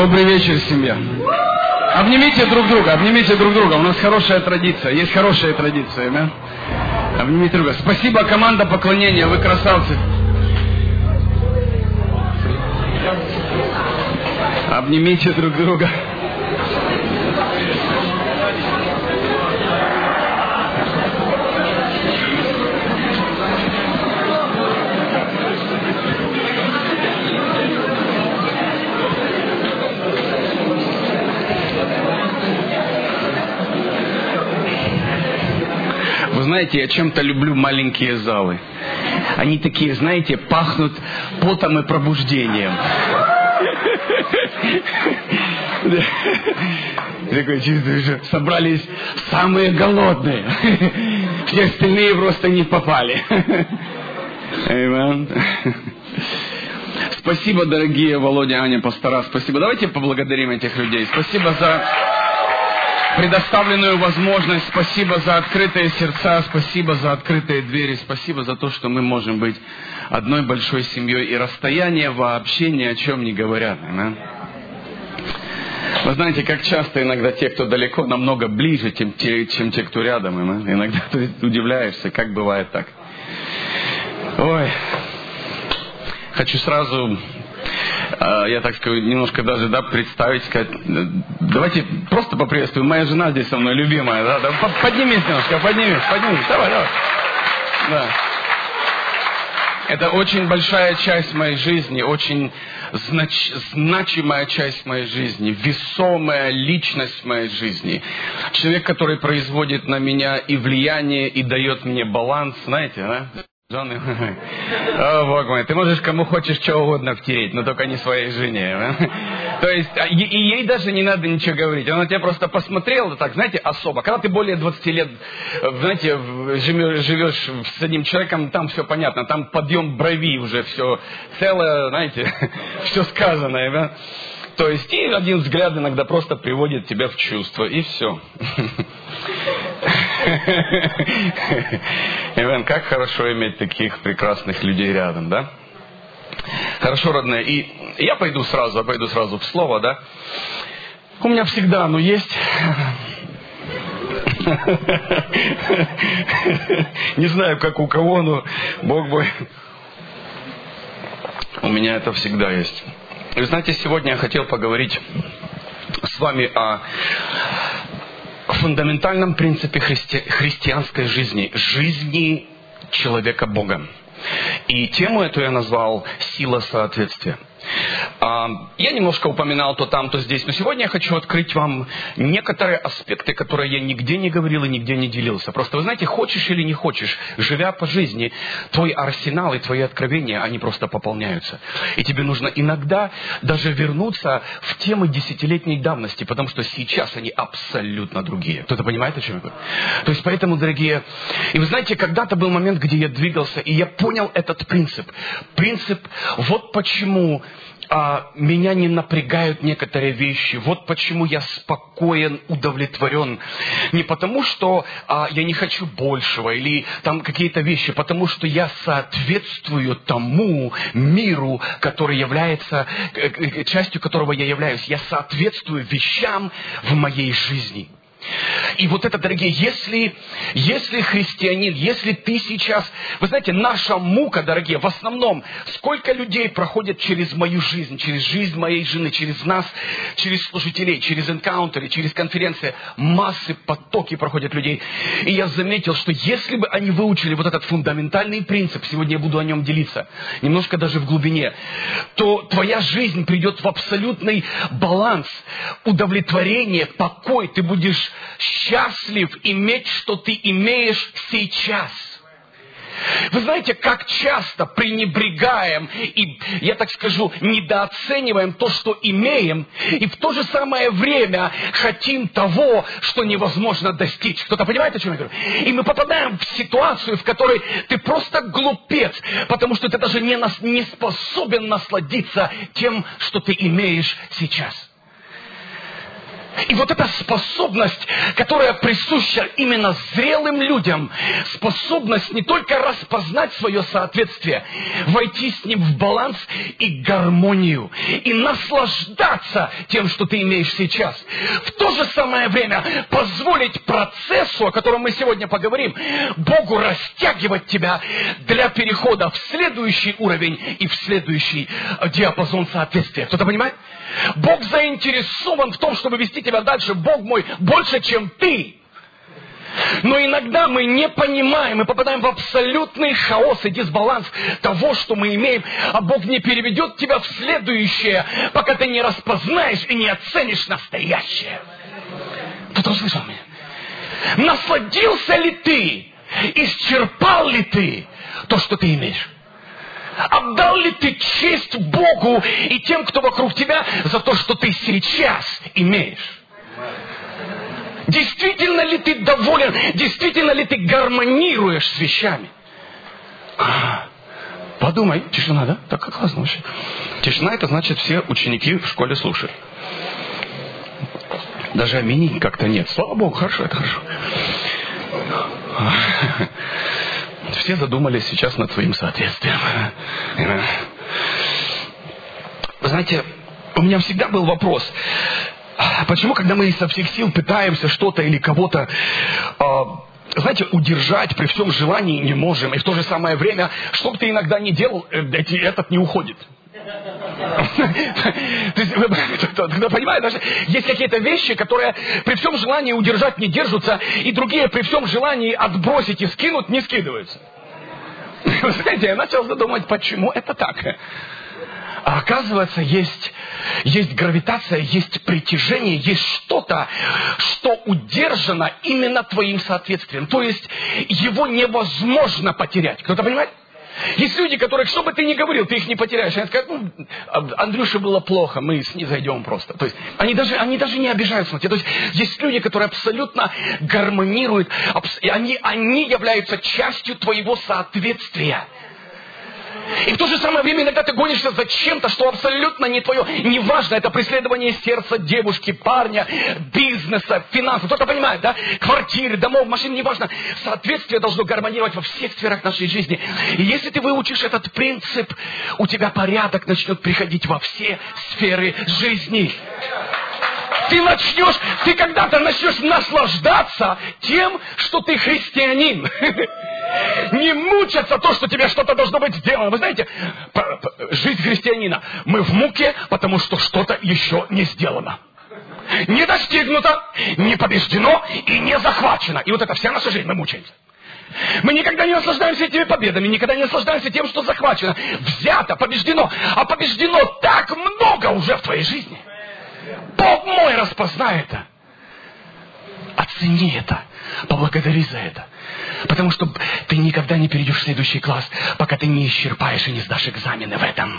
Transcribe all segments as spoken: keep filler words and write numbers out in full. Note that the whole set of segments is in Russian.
Добрый вечер, семья. Обнимите друг друга, обнимите друг друга. У нас хорошая традиция, есть хорошая традиция, да? Обнимите друг друга. Спасибо, команда поклонения, вы красавцы. Обнимите друг друга. Вы знаете, я чем-то люблю маленькие залы. Они такие, знаете, пахнут потом и пробуждением. Такое чувство, что собрались самые голодные. Все остальные просто не попали. Спасибо, дорогие Володя, Аня, пастора. Спасибо. Давайте поблагодарим этих людей. Спасибо за предоставленную возможность, спасибо за открытые сердца, спасибо за открытые двери, спасибо за то, что мы можем быть одной большой семьей, и расстояние вообще ни о чем не говорят. Да? Вы знаете, как часто иногда те, кто далеко, намного ближе, чем те, чем те кто рядом. Да? Иногда ты удивляешься, как бывает так. Ой, хочу сразу... Я так скажу, немножко даже, да, представить, сказать, давайте просто поприветствуем. Моя жена здесь со мной, любимая, да, да, поднимись немножко, поднимись, поднимись, давай, давай. Да. Это очень большая часть моей жизни, очень знач, значимая часть моей жизни, весомая личность моей жизни. Человек, который производит на меня и влияние, и дает мне баланс, знаете, да? Жены, о, Бог мой, ты можешь кому хочешь что угодно втереть, но только не своей жене. Да? То есть, и, и ей даже не надо ничего говорить. Она тебя просто посмотрела, так, знаете, особо. Когда ты более двадцати лет, знаете, живешь, живешь с одним человеком, там все понятно, там подъем брови уже, все целое, знаете, все сказанное. Да? То есть, и один взгляд иногда просто приводит тебя в чувство, и все. Иван, как хорошо иметь таких прекрасных людей рядом, да? Хорошо, родные. И я пойду сразу, я пойду сразу в слово, да? У меня всегда оно есть. Не знаю, как у кого, но Бог мой. У меня это всегда есть. Вы знаете, сегодня я хотел поговорить с вами о фундаментальном принципе христи... христианской жизни, жизни человека Бога. И тему эту я назвал «Сила соответствия». Я немножко упоминал то там, то здесь, но сегодня я хочу открыть вам некоторые аспекты, которые я нигде не говорил и нигде не делился. Просто, вы знаете, хочешь или не хочешь, живя по жизни, твой арсенал и твои откровения, они просто пополняются. И тебе нужно иногда даже вернуться в темы десятилетней давности, потому что сейчас они абсолютно другие. Кто-то понимает, о чем я говорю? То есть, поэтому, дорогие, и вы знаете, когда-то был момент, где я двигался, и я понял этот принцип. Принцип, вот почему... А, меня не напрягают некоторые вещи. Вот почему я спокоен, удовлетворен. Не потому, что а, я не хочу большего или там какие-то вещи, потому что я соответствую тому миру, который является, частью которого я являюсь. Я соответствую вещам в моей жизни. И вот это, дорогие, если, если христианин, если ты сейчас... Вы знаете, наша мука, дорогие, в основном, сколько людей проходят через мою жизнь, через жизнь моей жены, через нас, через служителей, через энкаунтеры, через конференции, массы, потоки проходят людей. И я заметил, что если бы они выучили вот этот фундаментальный принцип, сегодня я буду о нем делиться, немножко даже в глубине, то твоя жизнь придет в абсолютный баланс, удовлетворение, покой, ты будешь счастлив иметь, что ты имеешь сейчас. Вы знаете, как часто пренебрегаем и, я так скажу, недооцениваем то, что имеем, и в то же самое время хотим того, что невозможно достичь. Кто-то понимает, о чем я говорю? И мы попадаем в ситуацию, в которой ты просто глупец, потому что ты даже не, нас, не способен насладиться тем, что ты имеешь сейчас. И вот эта способность, которая присуща именно зрелым людям, способность не только распознать свое соответствие, войти с ним в баланс и гармонию, и наслаждаться тем, что ты имеешь сейчас. В то же самое время позволить процессу, о котором мы сегодня поговорим, Богу растягивать тебя для перехода в следующий уровень и в следующий диапазон соответствия. Кто-то понимает? Бог заинтересован в том, чтобы вести тебя дальше. Бог мой больше, чем ты. Но иногда мы не понимаем, мы попадаем в абсолютный хаос и дисбаланс того, что мы имеем, а Бог не переведет тебя в следующее, пока ты не распознаешь и не оценишь настоящее. Кто-то услышал меня? Насладился ли ты, исчерпал ли ты то, что ты имеешь? Отдал ли ты честь Богу и тем, кто вокруг тебя, за то, что ты сейчас имеешь? Действительно ли ты доволен? Действительно ли ты гармонируешь с вещами? Подумай. Тишина, да? Так как классно вообще. Тишина — это значит, все ученики в школе слушают. Даже аминь как-то нет. Слава Богу, хорошо, это хорошо. Все задумались сейчас над своим соответствием. Вы знаете, у меня всегда был вопрос, почему, когда мы со всех сил пытаемся что-то или кого-то, знаете, удержать при всем желании не можем, и в то же самое время, что бы ты иногда ни делал, этот не уходит. Кто понимает, даже есть какие-то вещи, которые при всем желании удержать не держатся, и другие при всем желании отбросить и скинуть не скидываются. Вы знаете, я начал задумать, почему это так. А оказывается, есть, есть гравитация, есть притяжение, есть что-то, что удержано именно твоим соответствием. То есть его невозможно потерять. Кто-то понимает? Есть люди, которых, что бы ты ни говорил, ты их не потеряешь. Они скажут, ну, Андрюше было плохо, мы снизойдем просто. То есть они даже, они даже не обижаются на тебя. То есть есть люди, которые абсолютно гармонируют, и они, они являются частью твоего соответствия. И в то же самое время иногда ты гонишься за чем-то, что абсолютно не твое. Неважно, это преследование сердца девушки, парня, бизнеса, финансов. Кто-то понимает, да? Квартиры, домов, машин, неважно. Соответствие должно гармонировать во всех сферах нашей жизни. И если ты выучишь этот принцип, у тебя порядок начнет приходить во все сферы жизни. Ты начнешь, ты когда-то начнешь наслаждаться тем, что ты христианин. Не мучаться то, что тебе что-то должно быть сделано. Вы знаете, жизнь христианина. Мы в муке, потому что что-то еще не сделано. Не достигнуто, не побеждено и не захвачено. И вот это вся наша жизнь, мы мучаемся. Мы никогда не наслаждаемся этими победами, никогда не наслаждаемся тем, что захвачено. Взято, побеждено. А побеждено так много уже в твоей жизни. Бог мой, распознай это. Оцени это. Поблагодари за это. Потому что ты никогда не перейдешь в следующий класс, пока ты не исчерпаешь и не сдашь экзамены в этом.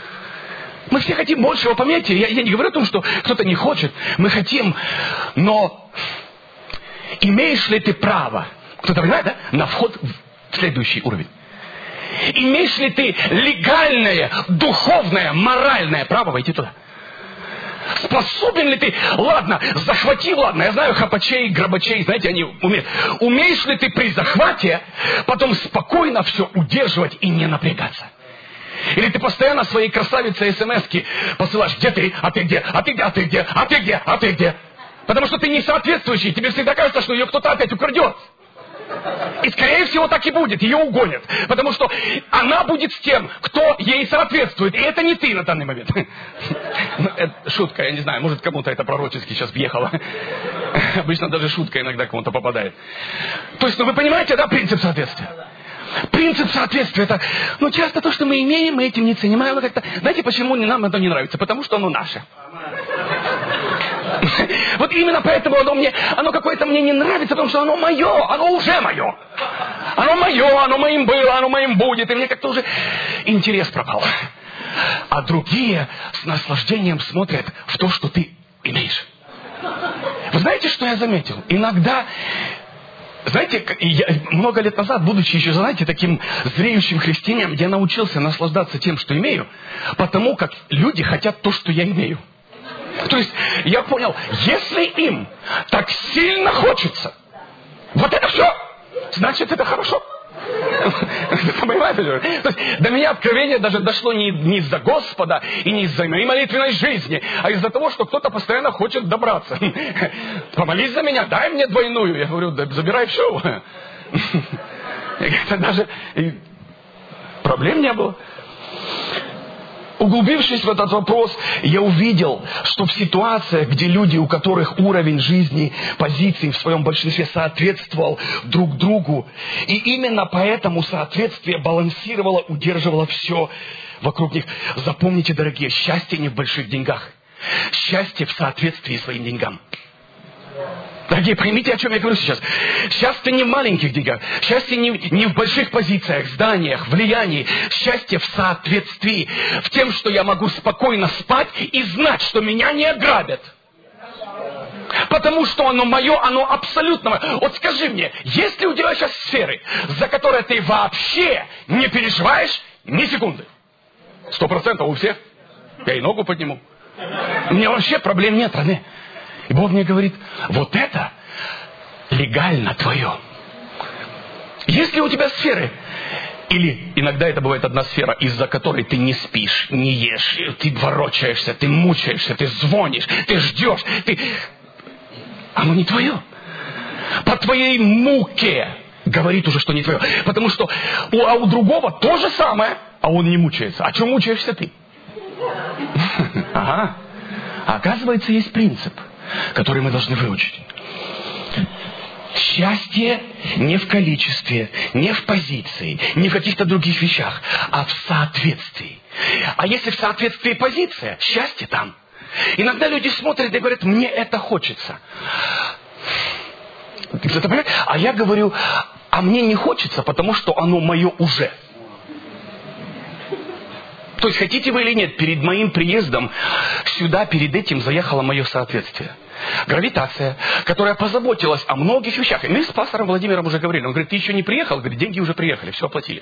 Мы все хотим большего, понимаете? Я, я не говорю о том, что кто-то не хочет. Мы хотим, но имеешь ли ты право, кто-то понимает, да, на вход в следующий уровень? Имеешь ли ты легальное, духовное, моральное право войти туда? Способен ли ты, ладно, захвати, ладно, я знаю хапачей, грабачей, знаете, они умеют. Умеешь ли ты при захвате потом спокойно все удерживать и не напрягаться? Или ты постоянно своей красавице смс-ки посылаешь, где ты, а ты где, а ты где, а ты где, а ты где, а ты где? Потому что ты не соответствующий, тебе всегда кажется, что ее кто-то опять украдет. И скорее всего так и будет, ее угонят. Потому что она будет с тем, кто ей соответствует. И это не ты на данный момент. Это шутка, я не знаю, может кому-то это пророчески сейчас въехало. Обычно даже шутка иногда кому-то попадает. То есть, ну вы понимаете, да, принцип соответствия? Принцип соответствия, это, ну часто то, что мы имеем, мы этим не ценим. А как-то, знаете, почему нам это не нравится? Потому что оно наше. Вот именно поэтому оно мне, оно какое-то мне не нравится, потому что оно мое, оно уже мое. Оно мое, оно моим было, оно моим будет, и мне как-то уже интерес пропал. А другие с наслаждением смотрят в то, что ты имеешь. Вы знаете, что я заметил? Иногда, знаете, я, много лет назад, будучи еще, знаете, таким зреющим христианином, я научился наслаждаться тем, что имею, потому как люди хотят то, что я имею. То есть я понял, если им так сильно хочется, вот это все, значит это хорошо. Понимаете? То есть до меня откровение даже дошло не, не из-за Господа и не из-за моей молитвенной жизни, а из-за того, что кто-то постоянно хочет добраться. Помолись за меня, дай мне двойную. Я говорю, да забирай все. Это даже проблем не было. Углубившись в этот вопрос, я увидел, что в ситуациях, где люди, у которых уровень жизни, позиции в своем большинстве соответствовал друг другу, и именно поэтому соответствие балансировало, удерживало все вокруг них. Запомните, дорогие, счастье не в больших деньгах. Счастье в соответствии своим деньгам. Дорогие, поймите, о чем я говорю сейчас. Счастье не в маленьких деньгах. Счастье не, не в больших позициях, зданиях, влиянии. Счастье в соответствии. В тем, что я могу спокойно спать и знать, что меня не ограбят. Потому что оно мое, оно абсолютно мое. Вот скажи мне, есть ли у тебя сейчас сферы, за которые ты вообще не переживаешь ни секунды? Сто процентов у всех. Я и ногу подниму. У меня вообще проблем нет, родные. И Бог мне говорит, вот это легально твое. Если у тебя сферы, или иногда это бывает одна сфера, из-за которой ты не спишь, не ешь, ты ворочаешься, ты мучаешься, ты звонишь, ты ждешь, ты... оно не твое. По твоей муке говорит уже, что не твое. Потому что у, а у другого то же самое, а он не мучается. А чем мучаешься ты? Ага. А оказывается, есть принцип, который мы должны выучить. Счастье не в количестве, не в позиции, не в каких-то других вещах, а в соответствии. А если в соответствии позиция, счастье там. Иногда люди смотрят и говорят, мне это хочется. А я говорю, а мне не хочется, потому что оно мое уже. То есть, хотите вы или нет, перед моим приездом сюда, перед этим заехало мое соответствие. Гравитация, которая позаботилась о многих вещах. И мы с пастором Владимиром уже говорили. Он говорит, ты еще не приехал? Говорит, деньги уже приехали, все оплатили.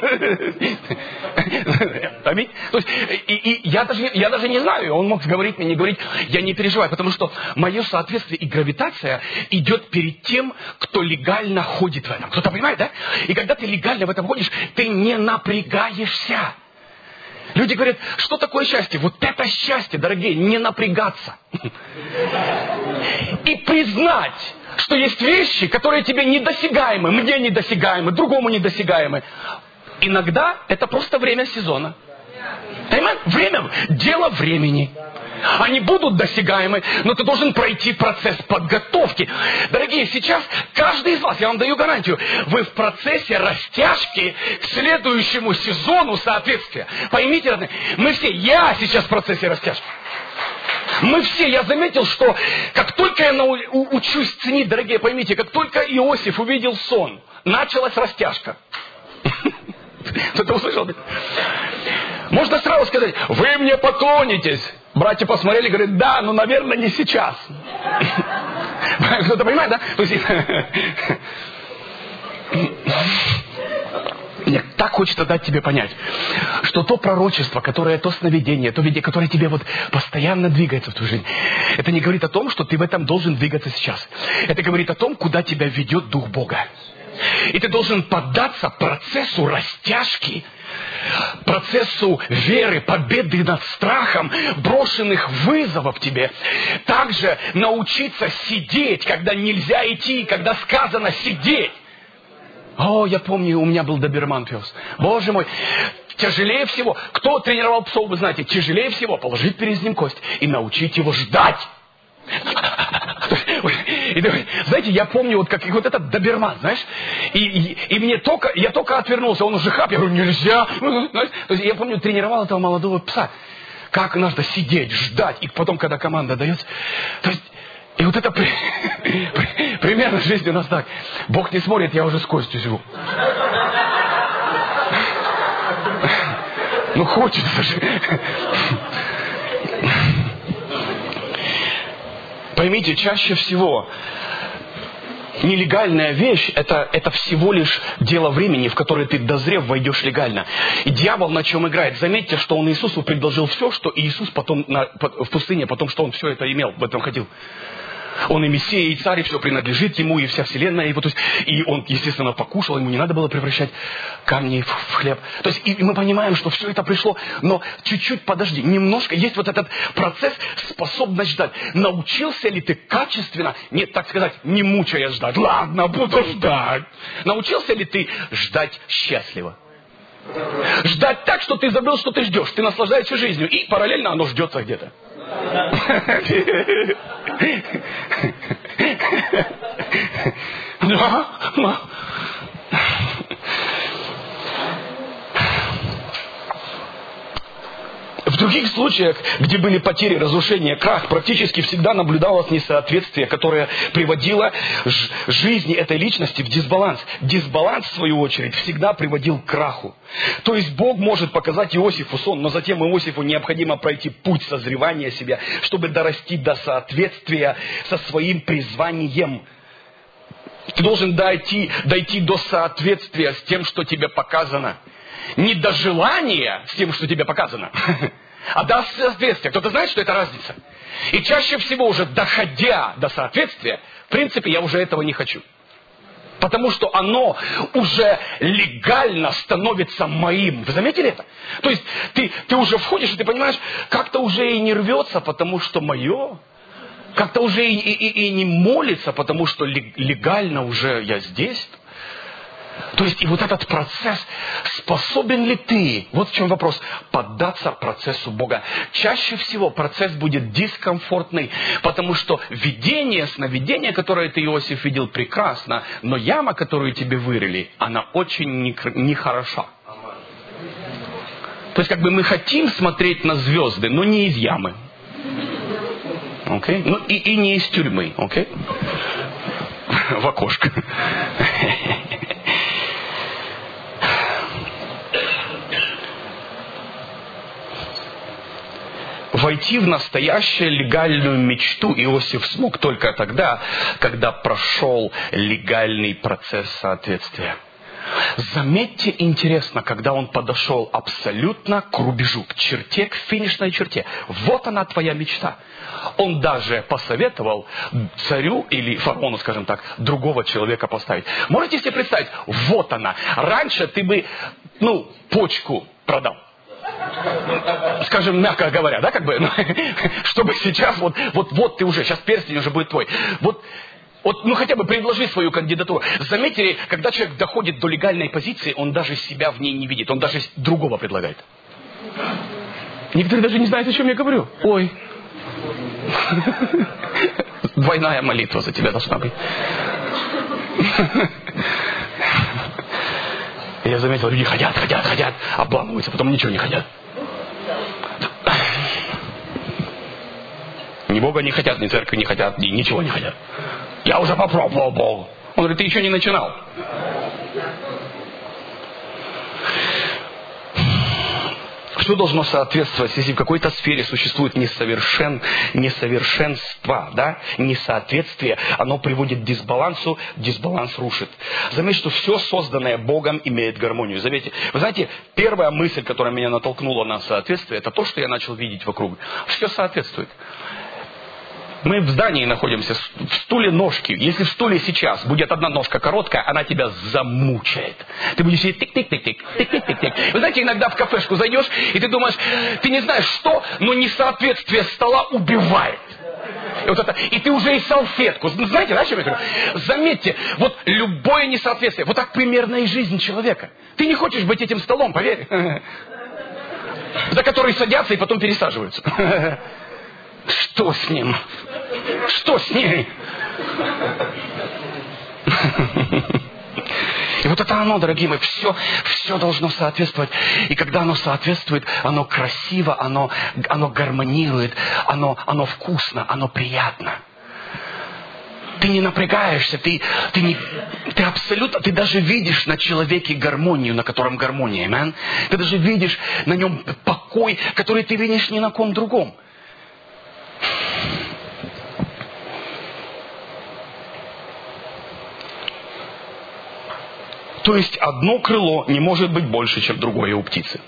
Аминь. То есть, и, и я, даже, я даже не знаю, он мог говорить мне, не говорить, я не переживаю, потому что мое соответствие и гравитация идет перед тем, кто легально ходит в этом. Кто-то понимает, да? И когда ты легально в этом ходишь, ты не напрягаешься. Люди говорят, что такое счастье? Вот это счастье, дорогие, не напрягаться. И признать, что есть вещи, которые тебе недосягаемы, мне недосягаемы, другому недосягаемы. Иногда это просто время сезона. Понимаете? Время, дело времени. Они будут досягаемы, но ты должен пройти процесс подготовки. Дорогие, сейчас каждый из вас, я вам даю гарантию, вы в процессе растяжки к следующему сезону соответствия. Поймите, родные, мы все, я сейчас в процессе растяжки. Мы все, я заметил, что как только я нау- учусь ценить, дорогие, поймите, как только Иосиф увидел сон, началась растяжка. Кто-то услышал? Можно сразу сказать, вы мне поклонитесь. Братья посмотрели и говорят, да, ну, наверное, не сейчас. Кто-то понимает, да? То есть... Мне так хочется дать тебе понять, что то пророчество, которое, то сновидение, то видение, которое тебе вот постоянно двигается в твою жизнь, это не говорит о том, что ты в этом должен двигаться сейчас. Это говорит о том, куда тебя ведет Дух Бога. И ты должен поддаться процессу растяжки, процессу веры, победы над страхом, брошенных вызовов тебе. Также научиться сидеть, когда нельзя идти, когда сказано сидеть. О, я помню, у меня был доберман пес. Боже мой, тяжелее всего, кто тренировал псов, вы знаете, тяжелее всего положить перед ним кость и научить его ждать. И, знаете, я помню, вот как вот этот доберман, знаешь, и, и, и мне только, я только отвернулся, он уже хап, я говорю, нельзя. Знаешь? То есть я помню, тренировал этого молодого пса, как надо сидеть, ждать, и потом, когда команда дается, то есть, и вот это при, при, примерно в жизни у нас так. Бог не смотрит, я уже с костью живу. Ну, хочется же. Поймите, чаще всего Нелегальная вещь это, – это всего лишь дело времени, в которое ты, дозрев, войдешь легально. И дьявол на чем играет? Заметьте, что он Иисусу предложил все, что Иисус потом на, в пустыне, потом, что он все это имел, в этом ходил. Он и Мессия, и Царь, и все принадлежит ему, и вся вселенная его. То есть, и он, естественно, покушал, ему не надо было превращать камни в хлеб. То есть, и мы понимаем, что все это пришло, но чуть-чуть подожди, немножко. Есть вот этот процесс, способность ждать. Научился ли ты качественно, не, так сказать, не мучая ждать? Ладно, буду ждать. Научился ли ты ждать счастливо? Ждать так, что ты забыл, что ты ждешь. Ты наслаждаешься жизнью, и параллельно оно ждется где-то. Да, да. В других случаях, где были потери, разрушения, крах, практически всегда наблюдалось несоответствие, которое приводило ж- жизни этой личности в дисбаланс. Дисбаланс, в свою очередь, всегда приводил к краху. То есть Бог может показать Иосифу сон, но затем Иосифу необходимо пройти путь созревания себя, чтобы дорасти до соответствия со своим призванием. Ты должен дойти, дойти до соответствия с тем, что тебе показано. Не до желания с тем, что тебе показано, а до соответствия. Кто-то знает, что это разница? И чаще всего, уже доходя до соответствия, в принципе, я уже этого не хочу. Потому что оно уже легально становится моим. Вы заметили это? То есть ты, ты уже входишь, и ты понимаешь, как-то уже и не рвется, потому что мое. Как-то уже и, и, и не молится, потому что легально уже я здесь. То есть, и вот этот процесс, способен ли ты, вот в чем вопрос, поддаться процессу Бога. Чаще всего процесс будет дискомфортный, потому что видение, сновидение, которое ты, Иосиф, видел, прекрасно, но яма, которую тебе вырыли, она очень нехороша. То есть, как бы мы хотим смотреть на звезды, но не из ямы. Okay? Ну, и, и не из тюрьмы. Okay? В окошко. Войти в настоящую легальную мечту Иосиф смог только тогда, когда прошел легальный процесс соответствия. Заметьте, интересно, когда он подошел абсолютно к рубежу, к черте, к финишной черте. Вот она, твоя мечта. Он даже посоветовал царю или фараону, скажем так, другого человека поставить. Можете себе представить, вот она. Раньше ты бы, ну, почку продал. Скажем, мягко говоря, да, как бы, чтобы сейчас, вот, вот, вот ты уже, сейчас перстень уже будет твой. Вот, вот, ну хотя бы предложи свою кандидатуру. Заметьте, когда человек доходит до легальной позиции, он даже себя в ней не видит, он даже другого предлагает. Некоторые даже не знают, о чем я говорю. Ой. Двойная молитва за тебя должна быть. Я заметил, люди хотят, хотят, хотят, обламываются, потом ничего не хотят. Ни Бога не хотят, ни церкви не хотят, ни ничего не хотят. Я уже попробовал Бога. Он говорит, ты еще не начинал. Что должно соответствовать, если в какой-то сфере существует несовершен, несовершенство, да, несоответствие, оно приводит к дисбалансу, дисбаланс рушит. Заметьте, что все созданное Богом имеет гармонию. Заметьте, вы знаете, первая мысль, которая меня натолкнула на соответствие, это то, что я начал видеть вокруг. Все соответствует. Мы в здании находимся, в стуле ножки. Если в стуле сейчас будет одна ножка короткая, она тебя замучает. Ты будешь сидеть тик-тик-тик-тик, тик-тик-тик-тик. Вы знаете, иногда в кафешку зайдешь, и ты думаешь, ты не знаешь что, но несоответствие стола убивает. И, вот это, и ты уже и салфетку. Знаете, да, о чем я говорю? Заметьте, вот любое несоответствие, вот так примерно и жизнь человека. Ты не хочешь быть этим столом, поверь. За который садятся и потом пересаживаются. Что с ним? Что с ней? И вот это оно, дорогие мои, все, все должно соответствовать. И когда оно соответствует, оно красиво, оно, оно гармонирует, оно, оно вкусно, оно приятно. Ты не напрягаешься, ты, ты, не, ты абсолютно, ты даже видишь на человеке гармонию, на котором гармония, man. Ты даже видишь на нем покой, который ты видишь ни на ком другом. То есть одно крыло не может быть больше, чем другое у птицы.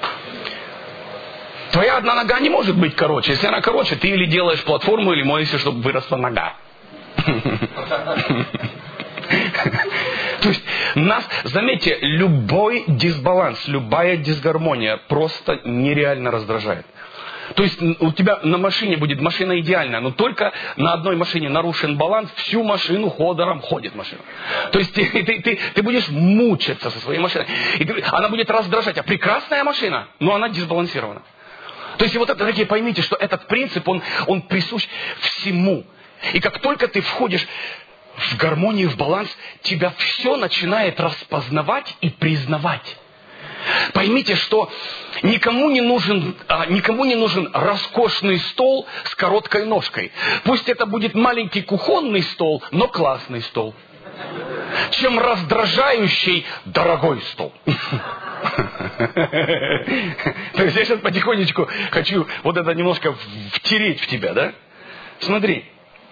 Твоя одна нога не может быть короче. Если она короче, ты или делаешь платформу, или моешься, чтобы выросла нога. То есть нас, заметьте, любой дисбаланс, любая дисгармония просто нереально раздражает. То есть у тебя на машине будет машина идеальная, но только на одной машине нарушен баланс, всю машину ходором ходит машина. То есть ты, ты, ты, ты будешь мучиться со своей машиной. И ты, она будет раздражать. А прекрасная машина, но она дисбалансирована. То есть вот это, дорогие, поймите, что этот принцип, он, он присущ всему. И как только ты входишь в гармонию, в баланс, тебя все начинает распознавать и признавать. Поймите, что никому не нужен, а, никому не нужен роскошный стол с короткой ножкой. Пусть это будет маленький кухонный стол, но классный стол. Чем раздражающий дорогой стол. То есть я сейчас потихонечку хочу вот это немножко втереть в тебя, да? Смотри.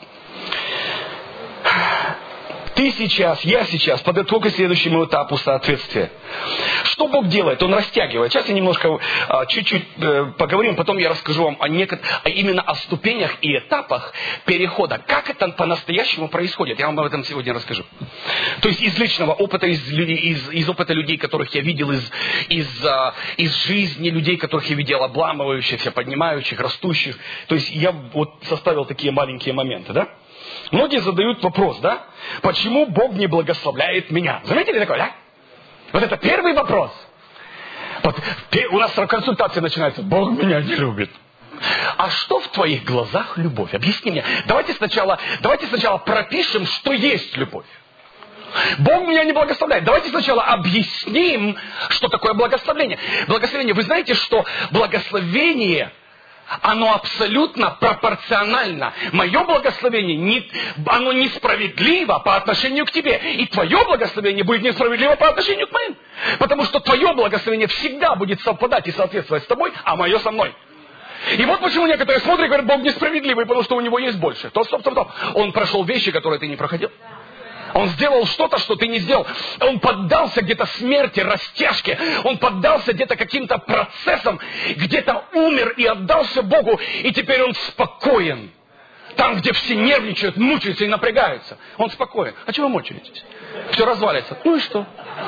Ты сейчас, я сейчас подготовка к следующему этапу соответствия. Что Бог делает? Он растягивает. Сейчас я немножко, чуть-чуть поговорим, потом я расскажу вам о некот... именно о ступенях и этапах перехода. Как это по-настоящему происходит? Я вам об этом сегодня расскажу. То есть из личного опыта, из, из, из опыта людей, которых я видел, из, из, из жизни людей, которых я видел, обламывающихся, поднимающих, растущих. То есть я вот составил такие маленькие моменты, да? Многие задают вопрос, да? Почему Бог не благословляет меня? Заметили такое, да? Вот это первый вопрос. Вот, у нас консультация начинается. Бог меня не любит. А что в твоих глазах любовь? Объясни мне. Давайте сначала, давайте сначала пропишем, что есть любовь. Бог меня не благословляет. Давайте сначала объясним, что такое благословение. Благословение. Вы знаете, что благословение... оно абсолютно пропорционально. Мое благословение, не, оно несправедливо по отношению к тебе. И твое благословение будет несправедливо по отношению к моим. Потому что твое благословение всегда будет совпадать и соответствовать с тобой, а мое со мной. И вот почему некоторые смотрят и говорят, Бог несправедливый, потому что у него есть больше. То, стоп, стоп, стоп. Он прошел вещи, которые ты не проходил. Он сделал что-то, что ты не сделал. Он поддался где-то смерти, растяжке. Он поддался где-то каким-то процессам. Где-то умер и отдался Богу. И теперь он спокоен. Там, где все нервничают, мучаются и напрягаются. Он спокоен. А чего вы мучаетесь? Все развалится. Ну и что?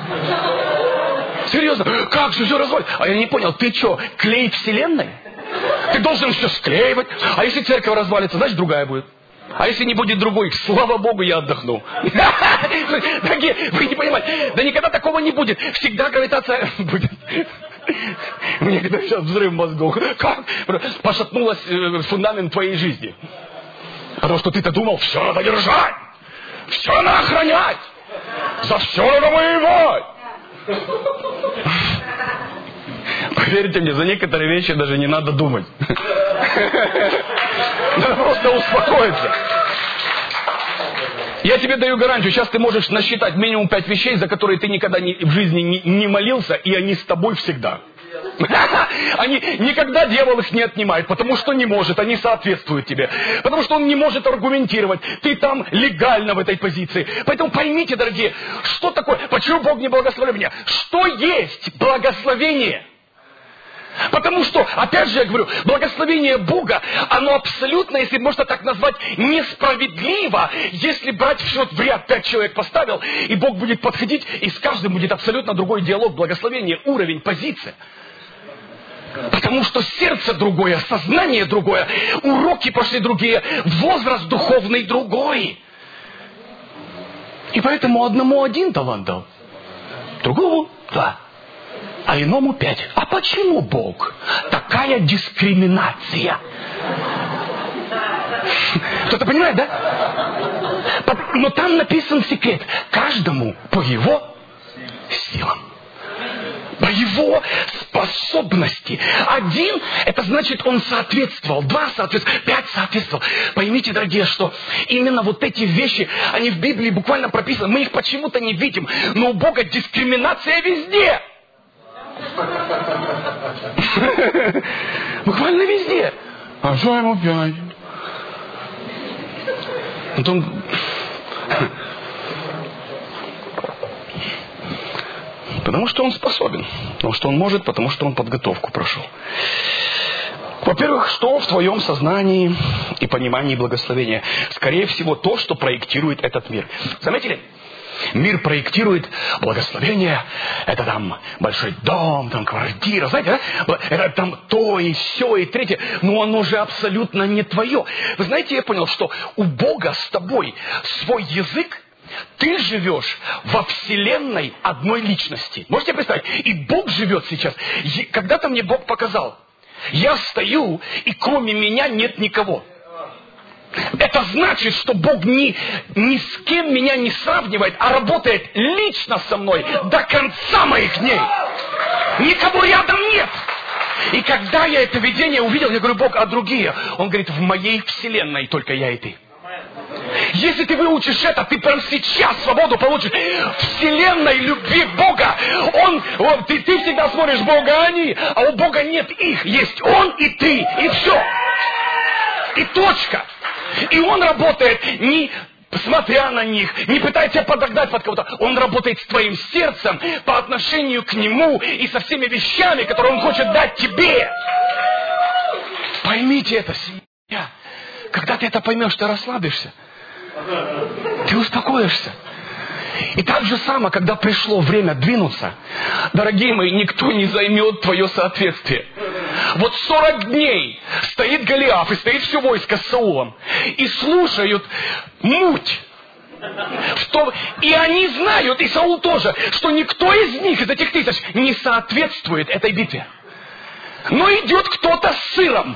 Серьезно? Как же все развалится? А я не понял, ты что, клей вселенной? Ты должен все склеивать. А если церковь развалится, значит другая будет. А если не будет другой, слава Богу, я отдохну. Дорогие, вы не понимаете, да никогда такого не будет. Всегда гравитация будет. У меня когда сейчас взрыв мозгов. Как? Пошатнулась фундамент твоей жизни. Потому что ты-то думал, все надо держать. Все надо охранять. За все надо воевать. Поверьте мне, за некоторые вещи даже не надо думать. Надо просто успокоиться. Я тебе даю гарантию, сейчас ты можешь насчитать минимум пять вещей, за которые ты никогда не, в жизни не, не молился, и они с тобой всегда. Они, никогда дьявол их не отнимает, потому что не может, они соответствуют тебе. Потому что он не может аргументировать. Ты там легально в этой позиции. Поэтому поймите, дорогие, что такое, почему Бог не благословил меня? Что есть благословение? Потому что, опять же я говорю, благословение Бога, оно абсолютно, если можно так назвать, несправедливо, если брать все в ряд, пять человек поставил, и Бог будет подходить, и с каждым будет абсолютно другой диалог, благословение, уровень, позиция. Потому что сердце другое, сознание другое, уроки пошли другие, возраст духовный другой. И поэтому одному один талант дал, другому два. А иному пять. А почему Бог? Такая дискриминация. Кто-то понимает, да? Но там написан секрет. Каждому по его силам. По его способности. Один, это значит, он соответствовал. Два соответствовал. Пять соответствовал. Поймите, дорогие, что именно вот эти вещи, они в Библии буквально прописаны. Мы их почему-то не видим. Но у Бога дискриминация везде. Буквально везде. А что ему пять? Потом... Потому что он способен. Потому что он может, потому что он подготовку прошел. Во-первых, что в твоем сознании и понимании благословения? Скорее всего, то, что проектирует этот мир. Заметили? Мир проектирует благословение. Это там большой дом, там квартира, знаете, да? Это там то и сё, и третье. Но оно же абсолютно не твое. Вы знаете, я понял, что у Бога с тобой свой язык. Ты живешь во вселенной одной личности. Можете представить? И Бог живет сейчас. Когда-то мне Бог показал. Я стою, и кроме меня нет никого. Это значит, что Бог ни, ни с кем меня не сравнивает, а работает лично со мной до конца моих дней. Никого рядом нет. И когда я это видение увидел, я говорю: Бог, а другие? Он говорит: в моей вселенной только я и ты. Если ты выучишь это, ты прямо сейчас свободу получишь. Вселенной любви Бога. Он, он, ты, ты всегда смотришь: Бога они, а у Бога нет их. Есть Он и ты, и все. И точка. И Он работает не смотря на них, не пытается подогнать под кого-то. Он работает с твоим сердцем по отношению к Нему и со всеми вещами, которые Он хочет дать тебе. Поймите это, семья. Когда ты это поймешь, ты расслабишься. Ты успокоишься. И так же само, когда пришло время двинуться, дорогие мои, никто не займет твое соответствие. Вот сорок дней стоит Голиаф, и стоит все войско с Саулом, и слушают муть. Что... И они знают, и Саул тоже, что никто из них, из этих тысяч, не соответствует этой битве. Но идет кто-то с сыром,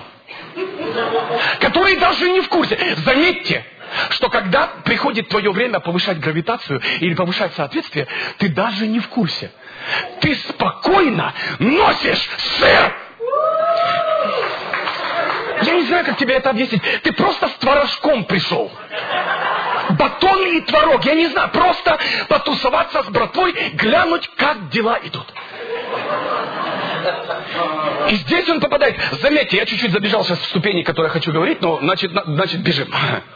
который даже не в курсе. Заметьте, что когда приходит твое время повышать гравитацию или повышать соответствие, ты даже не в курсе. Ты спокойно носишь сыр. Я не знаю, как тебе это объяснить. Ты просто с творожком пришел. Батон и творог. Я не знаю, просто потусоваться с братвой, глянуть, как дела идут. И здесь он попадает. Заметьте, я чуть-чуть забежал сейчас в ступени, которые я хочу говорить, но значит, значит бежим.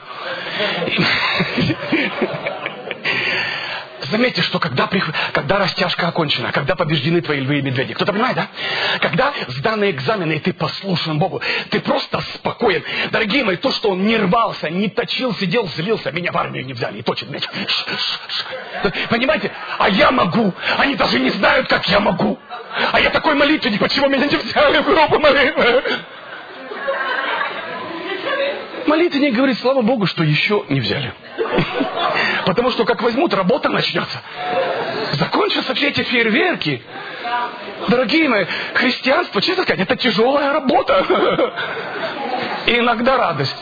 Заметьте, что когда, когда растяжка окончена, когда побеждены твои львы и медведи, кто-то понимает, да? Когда сданы экзамены, и ты послушен Богу, ты просто спокоен. Дорогие мои, то, что он не рвался, не точил, сидел, злился, меня в армию не взяли и точит мяч. Понимаете? А я могу. Они даже не знают, как я могу. А я такой молитвенник, почему меня не взяли в группу молитвы? Молитвенник говорит: слава Богу, что еще не взяли. Потому что как возьмут, работа начнется. Закончатся все эти фейерверки. Дорогие мои, христианство, честно сказать, это тяжелая работа. И иногда радость.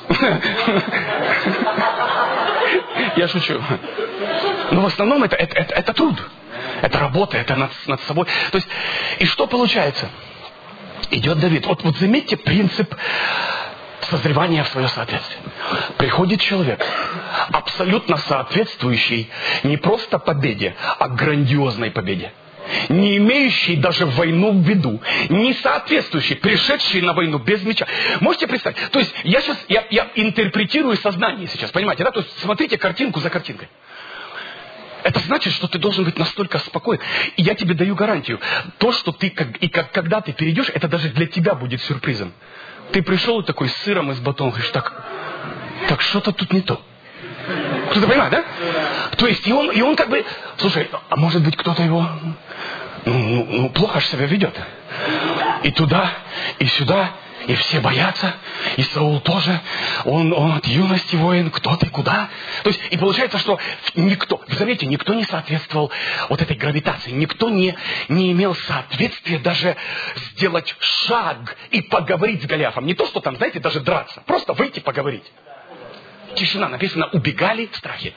Я шучу. Но в основном это, это, это, это труд. Это работа, это над, над собой. То есть, и что получается? Идет Давид. Вот, вот заметьте принцип созревания в свое соответствие. Приходит человек, абсолютно соответствующий не просто победе, а грандиозной победе. Не имеющий даже войну в виду. Не соответствующий, пришедший на войну без меча. Можете представить? То есть я сейчас, я, я интерпретирую сознание сейчас, понимаете, да? То есть смотрите картинку за картинкой. Это значит, что ты должен быть настолько спокоен. И я тебе даю гарантию. То, что ты, как, и как, когда ты перейдешь, это даже для тебя будет сюрпризом. Ты пришел такой с сыром и с батоном, говоришь: так, так что-то тут не то. Кто-то понимает, да? То есть, и он, и он как бы, слушай, а может быть кто-то его, ну, ну, ну плохо же себя ведет. И туда, и сюда, и все боятся, и Саул тоже, он, он от юности воин, кто ты, куда? То есть, и получается, что никто, заметьте, никто не соответствовал вот этой гравитации, никто не, не имел соответствия даже сделать шаг и поговорить с Голиафом. Не то, что там, знаете, даже драться, просто выйти поговорить. Тишина, написано: убегали в страхе.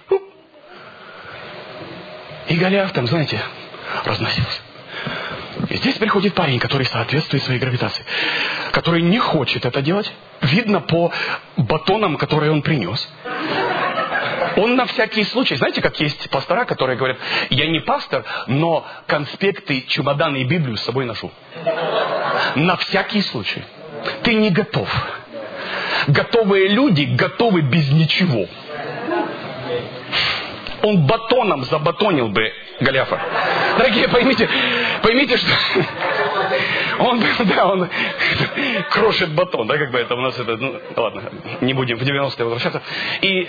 И Голиаф там, знаете, разносился. И здесь приходит парень, который соответствует своей гравитации, который не хочет это делать. Видно по батонам, которые он принес. Он на всякий случай, знаете, как есть пастора, которые говорят: я не пастор, но конспекты, чемоданы и Библию с собой ношу. На всякий случай. Ты не готов. Готовые люди готовы без ничего. он батоном забатонил бы Голиафа. Дорогие, поймите, поймите, что он, да, он крошит батон, да, как бы это у нас это, ну, ладно, не будем в девяностые возвращаться. И,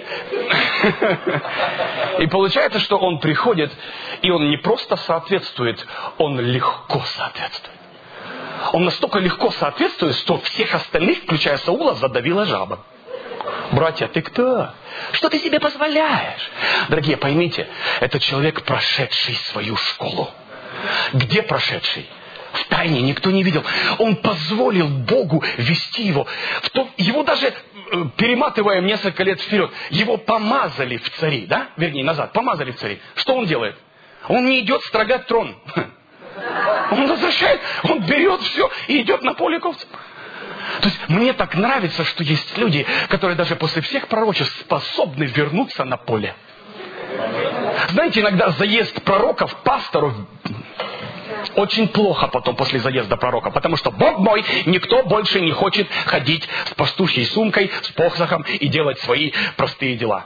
и получается, что он приходит, и он не просто соответствует, он легко соответствует. Он настолько легко соответствует, что всех остальных, включая Саула, задавила жаба. Братья, ты кто? Что ты себе позволяешь? Дорогие, поймите, это человек, прошедший свою школу. Где прошедший? В тайне, никто не видел. Он позволил Богу вести его. В то, его даже, перематываем несколько лет вперед, его помазали в цари, да? Вернее, назад, помазали в цари. Что он делает? Он не идет строгать трон. Он возвращает, он берет все и идет на поле к овцам. То есть мне так нравится, что есть люди, которые даже после всех пророчеств способны вернуться на поле. Знаете, иногда заезд пророков, пасторов очень плохо потом после заезда пророка, потому что, Бог мой, никто больше не хочет ходить с пастушьей сумкой, с посохом и делать свои простые дела.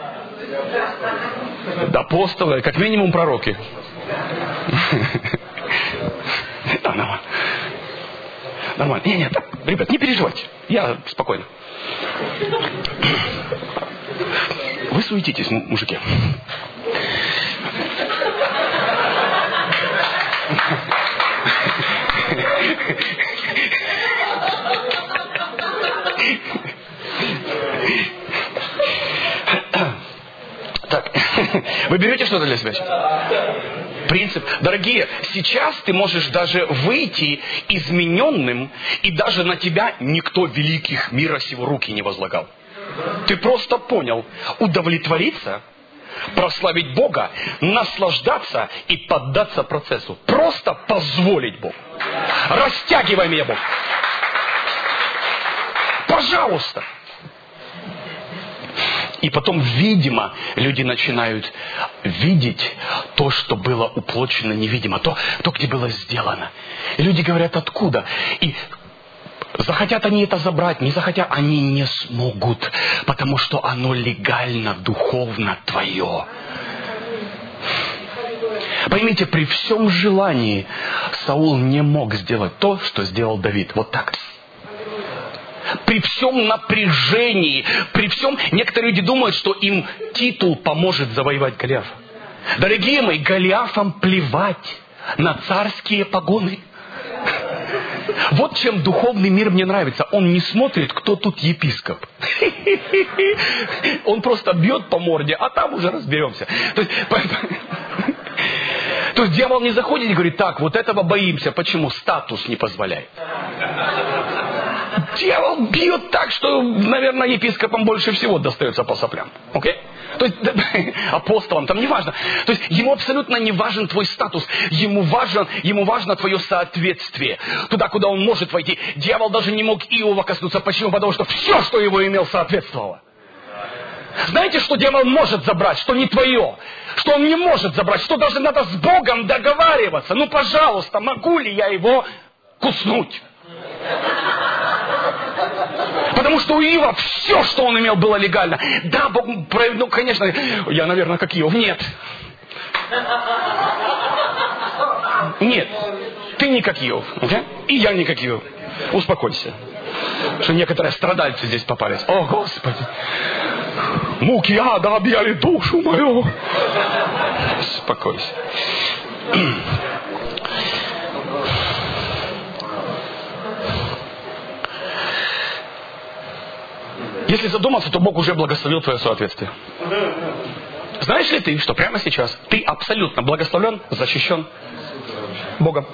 Апостолы, как минимум пророки. Да, нормально. Нормально. Не, не, так, ребят, не переживайте. Я спокойно. Вы суетитесь, мужики. Так, вы берете что-то для себя? Принцип. Дорогие, сейчас ты можешь даже выйти измененным, и даже на тебя никто великих мира сего руки не возлагал. Ты просто понял, удовлетвориться, прославить Бога, наслаждаться и поддаться процессу. Просто позволить Богу. Растягивай меня, Бог. Пожалуйста. И потом, видимо, люди начинают видеть то, что было уплочено невидимо, то, то, где было сделано. И люди говорят, откуда? И захотят они это забрать, не захотят, они не смогут, потому что оно легально, духовно твое. Поймите, при всем желании Саул не мог сделать то, что сделал Давид. Вот так. При всем напряжении, при всем... Некоторые люди думают, что им титул поможет завоевать Голиафа. Дорогие мои, Голиафам плевать на царские погоны. Вот чем духовный мир мне нравится. Он не смотрит, кто тут епископ. Он просто бьет по морде, а там уже разберемся. То есть... То есть дьявол не заходит и говорит, так, вот этого боимся. Почему? Статус не позволяет. Дьявол бьет так, что, наверное, епископам больше всего достается по соплям. Окей? То есть апостолам, там не важно. То есть ему абсолютно не важен твой статус. Ему важно, ему важно твое соответствие. Туда, куда он может войти. Дьявол даже не мог Иова коснуться. Почему? Потому что все, что его имел, соответствовало. Знаете, что дьявол может забрать, что не твое? Что он не может забрать, что даже надо с Богом договариваться. Ну, пожалуйста, могу ли я его куснуть? Потому что у Иова все, что он имел, было легально. Да, Бог, ну, конечно, я, наверное, как Иов. Нет. Нет. Ты не как Иов. Okay? И я не как Иов. Успокойся. Что некоторые страдальцы здесь попались. О, Господи. Муки ада объяли душу мою. Успокойся. Если задуматься, то Бог уже благословил твое соответствие. Знаешь ли ты, что прямо сейчас ты абсолютно благословлен, защищен Богом?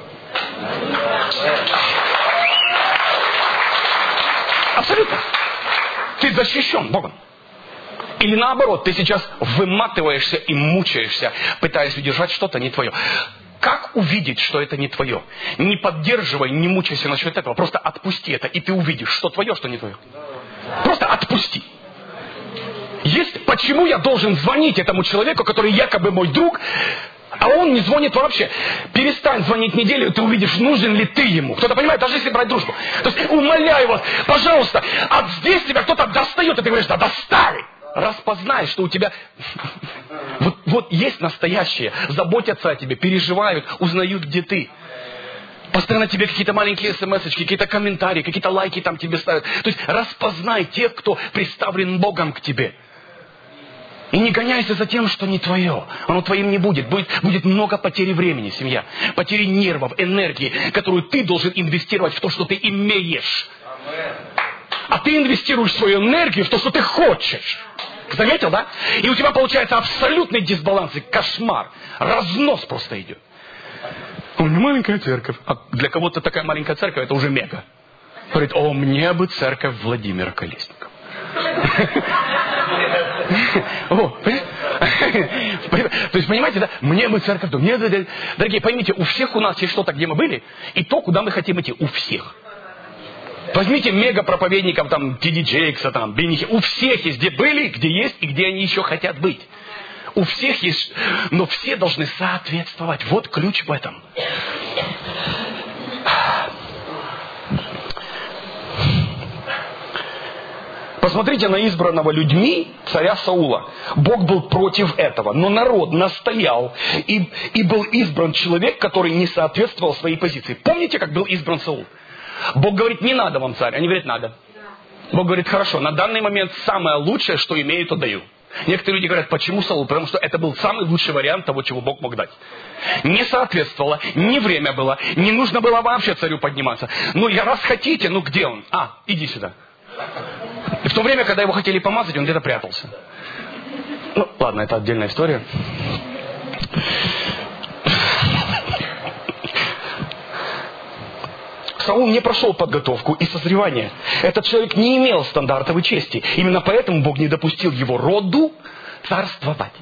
Абсолютно. Ты защищен Богом. Или наоборот, ты сейчас выматываешься и мучаешься, пытаясь удержать что-то не твое. Как увидеть, что это не твое? Не поддерживай, не мучайся насчет этого. Просто отпусти это, и ты увидишь, что твое, что не твое. Просто отпусти. Есть, почему я должен звонить этому человеку, который якобы мой друг, а он не звонит вообще? Перестань звонить неделю, и ты увидишь, нужен ли ты ему. Кто-то понимает, даже если брать дружбу. То есть умоляю вас, пожалуйста, а здесь тебя кто-то достает, и ты говоришь, да достали. распознай, что у тебя... Вот, вот есть настоящие, заботятся о тебе, переживают, узнают, где ты. Постоянно тебе какие-то маленькие смс-очки, какие-то комментарии, какие-то лайки там тебе ставят. То есть распознай тех, кто представлен Богом к тебе. И не гоняйся за тем, что не твое. Оно твоим не будет. Будет, будет много потери времени, семья. Потери нервов, энергии, которую ты должен инвестировать в то, что ты имеешь. А ты инвестируешь свою энергию в то, что ты хочешь. Заметил, да? И у тебя получается абсолютный дисбаланс и кошмар. Разнос просто идет. У меня маленькая церковь. А для кого-то такая маленькая церковь, это уже мега. Говорит, о, мне бы церковь Владимира Колесникова. То есть, понимаете, да? Мне бы церковь... Дорогие, поймите, у всех у нас есть что-то, где мы были, и то, куда мы хотим идти. У всех. Возьмите мега-проповедников, там, Ти Ди Джейкса, там, Бенихи. У всех есть, где были, где есть, и где они еще хотят быть. У всех есть, но все должны соответствовать. Вот ключ в этом. Посмотрите на избранного людьми царя Саула. Бог был против этого, но народ настоял, и, и был избран человек, который не соответствовал своей позиции. Помните, как был избран Саул? Бог говорит, не надо вам царь. Они говорят, надо. Бог говорит, хорошо, на данный момент самое лучшее, что имею, то даю. Некоторые люди говорят, почему Саул? Потому что это был самый лучший вариант того, чего Бог мог дать. Не соответствовало, не время было, не нужно было вообще царю подниматься. Ну, я раз хотите, ну где он? А, иди сюда. И в то время, когда его хотели помазать, он где-то прятался. Ну, ладно, это отдельная история. Саул не прошел подготовку и созревание. Этот человек не имел стандартов и чести. Именно поэтому Бог не допустил его роду царствовать.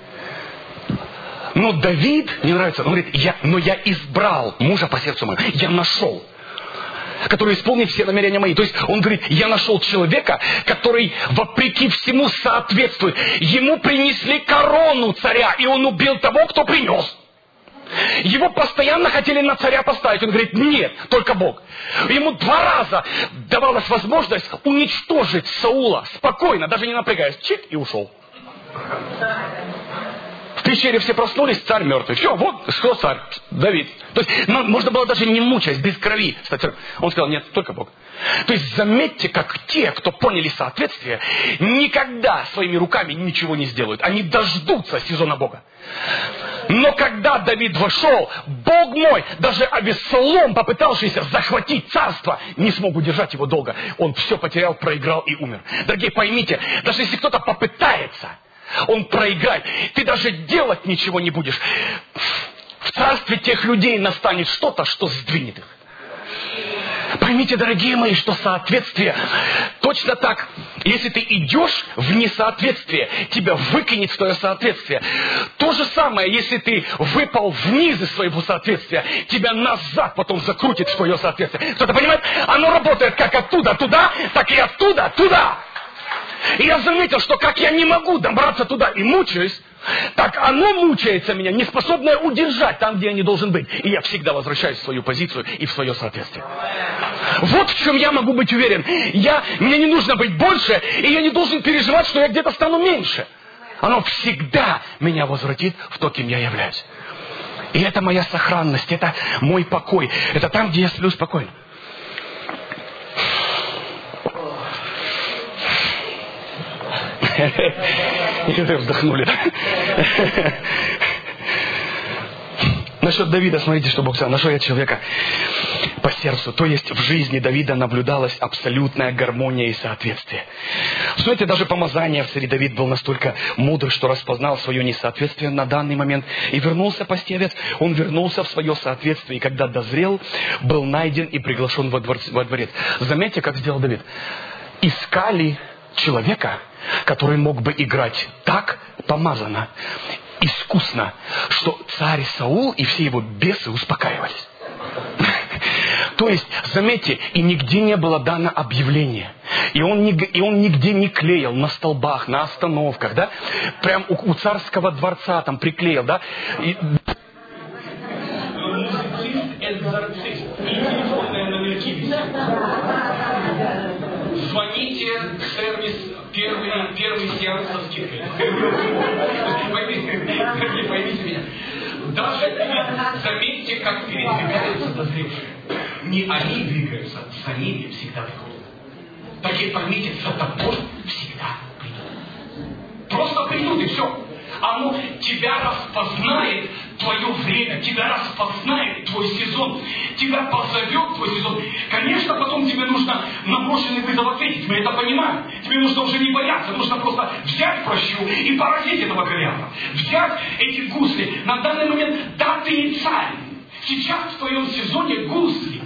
Но Давид, мне нравится, он говорит, я, но я избрал мужа по сердцу моему. Я нашел, который исполнит все намерения мои. То есть он говорит, я нашел человека, который вопреки всему соответствует. Ему принесли корону царя, и он убил того, кто принес. Его постоянно хотели на царя поставить. Он говорит, нет, только Бог. Ему два раза давалась возможность уничтожить Саула спокойно, даже не напрягаясь. Чик, и ушел. В пещере все проснулись, царь мертвый. Все, вот, что царь? Давид. То есть ну, можно было даже не мучаясь, без крови. Кстати, он сказал, нет, только Бог. То есть заметьте, как те, кто поняли соответствие, никогда своими руками ничего не сделают. Они дождутся сезона Бога. Но когда Давид вошел, Бог мой, даже Авессалом, попытавшийся захватить царство, не смог удержать его долго. Он все потерял, проиграл и умер. Дорогие, поймите, даже если кто-то попытается, он проиграет. Ты даже делать ничего не будешь. В царстве тех людей настанет что-то, что сдвинет их. Поймите, дорогие мои, что соответствие точно так. Если ты идешь в несоответствие, тебя выкинет в твое соответствие. То же самое, если ты выпал вниз из своего соответствия, тебя назад потом закрутит в твое соответствие. Кто-то понимает? Оно работает как оттуда туда, так и оттуда туда. И я заметил, что как я не могу добраться туда и мучаюсь, так оно мучается меня, не способное удержать там, где я не должен быть. И я всегда возвращаюсь в свою позицию и в свое соответствие. Вот в чем я могу быть уверен. Я, мне не нужно быть больше, и я не должен переживать, что я где-то стану меньше. Оно всегда меня возвратит в то, кем я являюсь. И это моя сохранность, это мой покой. Это там, где я сплю спокойно. И вы вздохнули. Насчет Давида, смотрите, что Бог сказал. Нашел я человека по сердцу. То есть в жизни Давида наблюдалась абсолютная гармония и соответствие. Знаете, даже помазание в царе Давид был настолько мудр, что распознал свое несоответствие на данный момент. И вернулся пасти овец. Он вернулся в свое соответствие. И когда дозрел, был найден и приглашен во дворец. Во дворец. Заметьте, как сделал Давид. Искали человека, который мог бы играть так помазанно, искусно, что царь Саул и все его бесы успокаивались. То есть, заметьте, и нигде не было дано объявление. И он, не, и он нигде не клеил на столбах, на остановках, да? Прям у, у царского дворца там приклеил, да? И... Звоните в сервис Первый, первый сеанс со скидкой. Поймите, поймите меня. Даже заметьте, как передвигаются дозревшие. Не они двигаются, за ними всегда приходят. Так и поймите, за тобой всегда придут. Просто придут и все. Оно тебя распознает твое время, тебя распознает твой сезон, тебя позовет твой сезон. Конечно, потом тебе нужно на брошенный вызов ответить, мы это понимаем. Тебе нужно уже не бояться, нужно просто взять прощу и поразить этого Голиафа. Взять эти гусли. На данный момент, да, ты не царь. Сейчас в твоем сезоне гусли.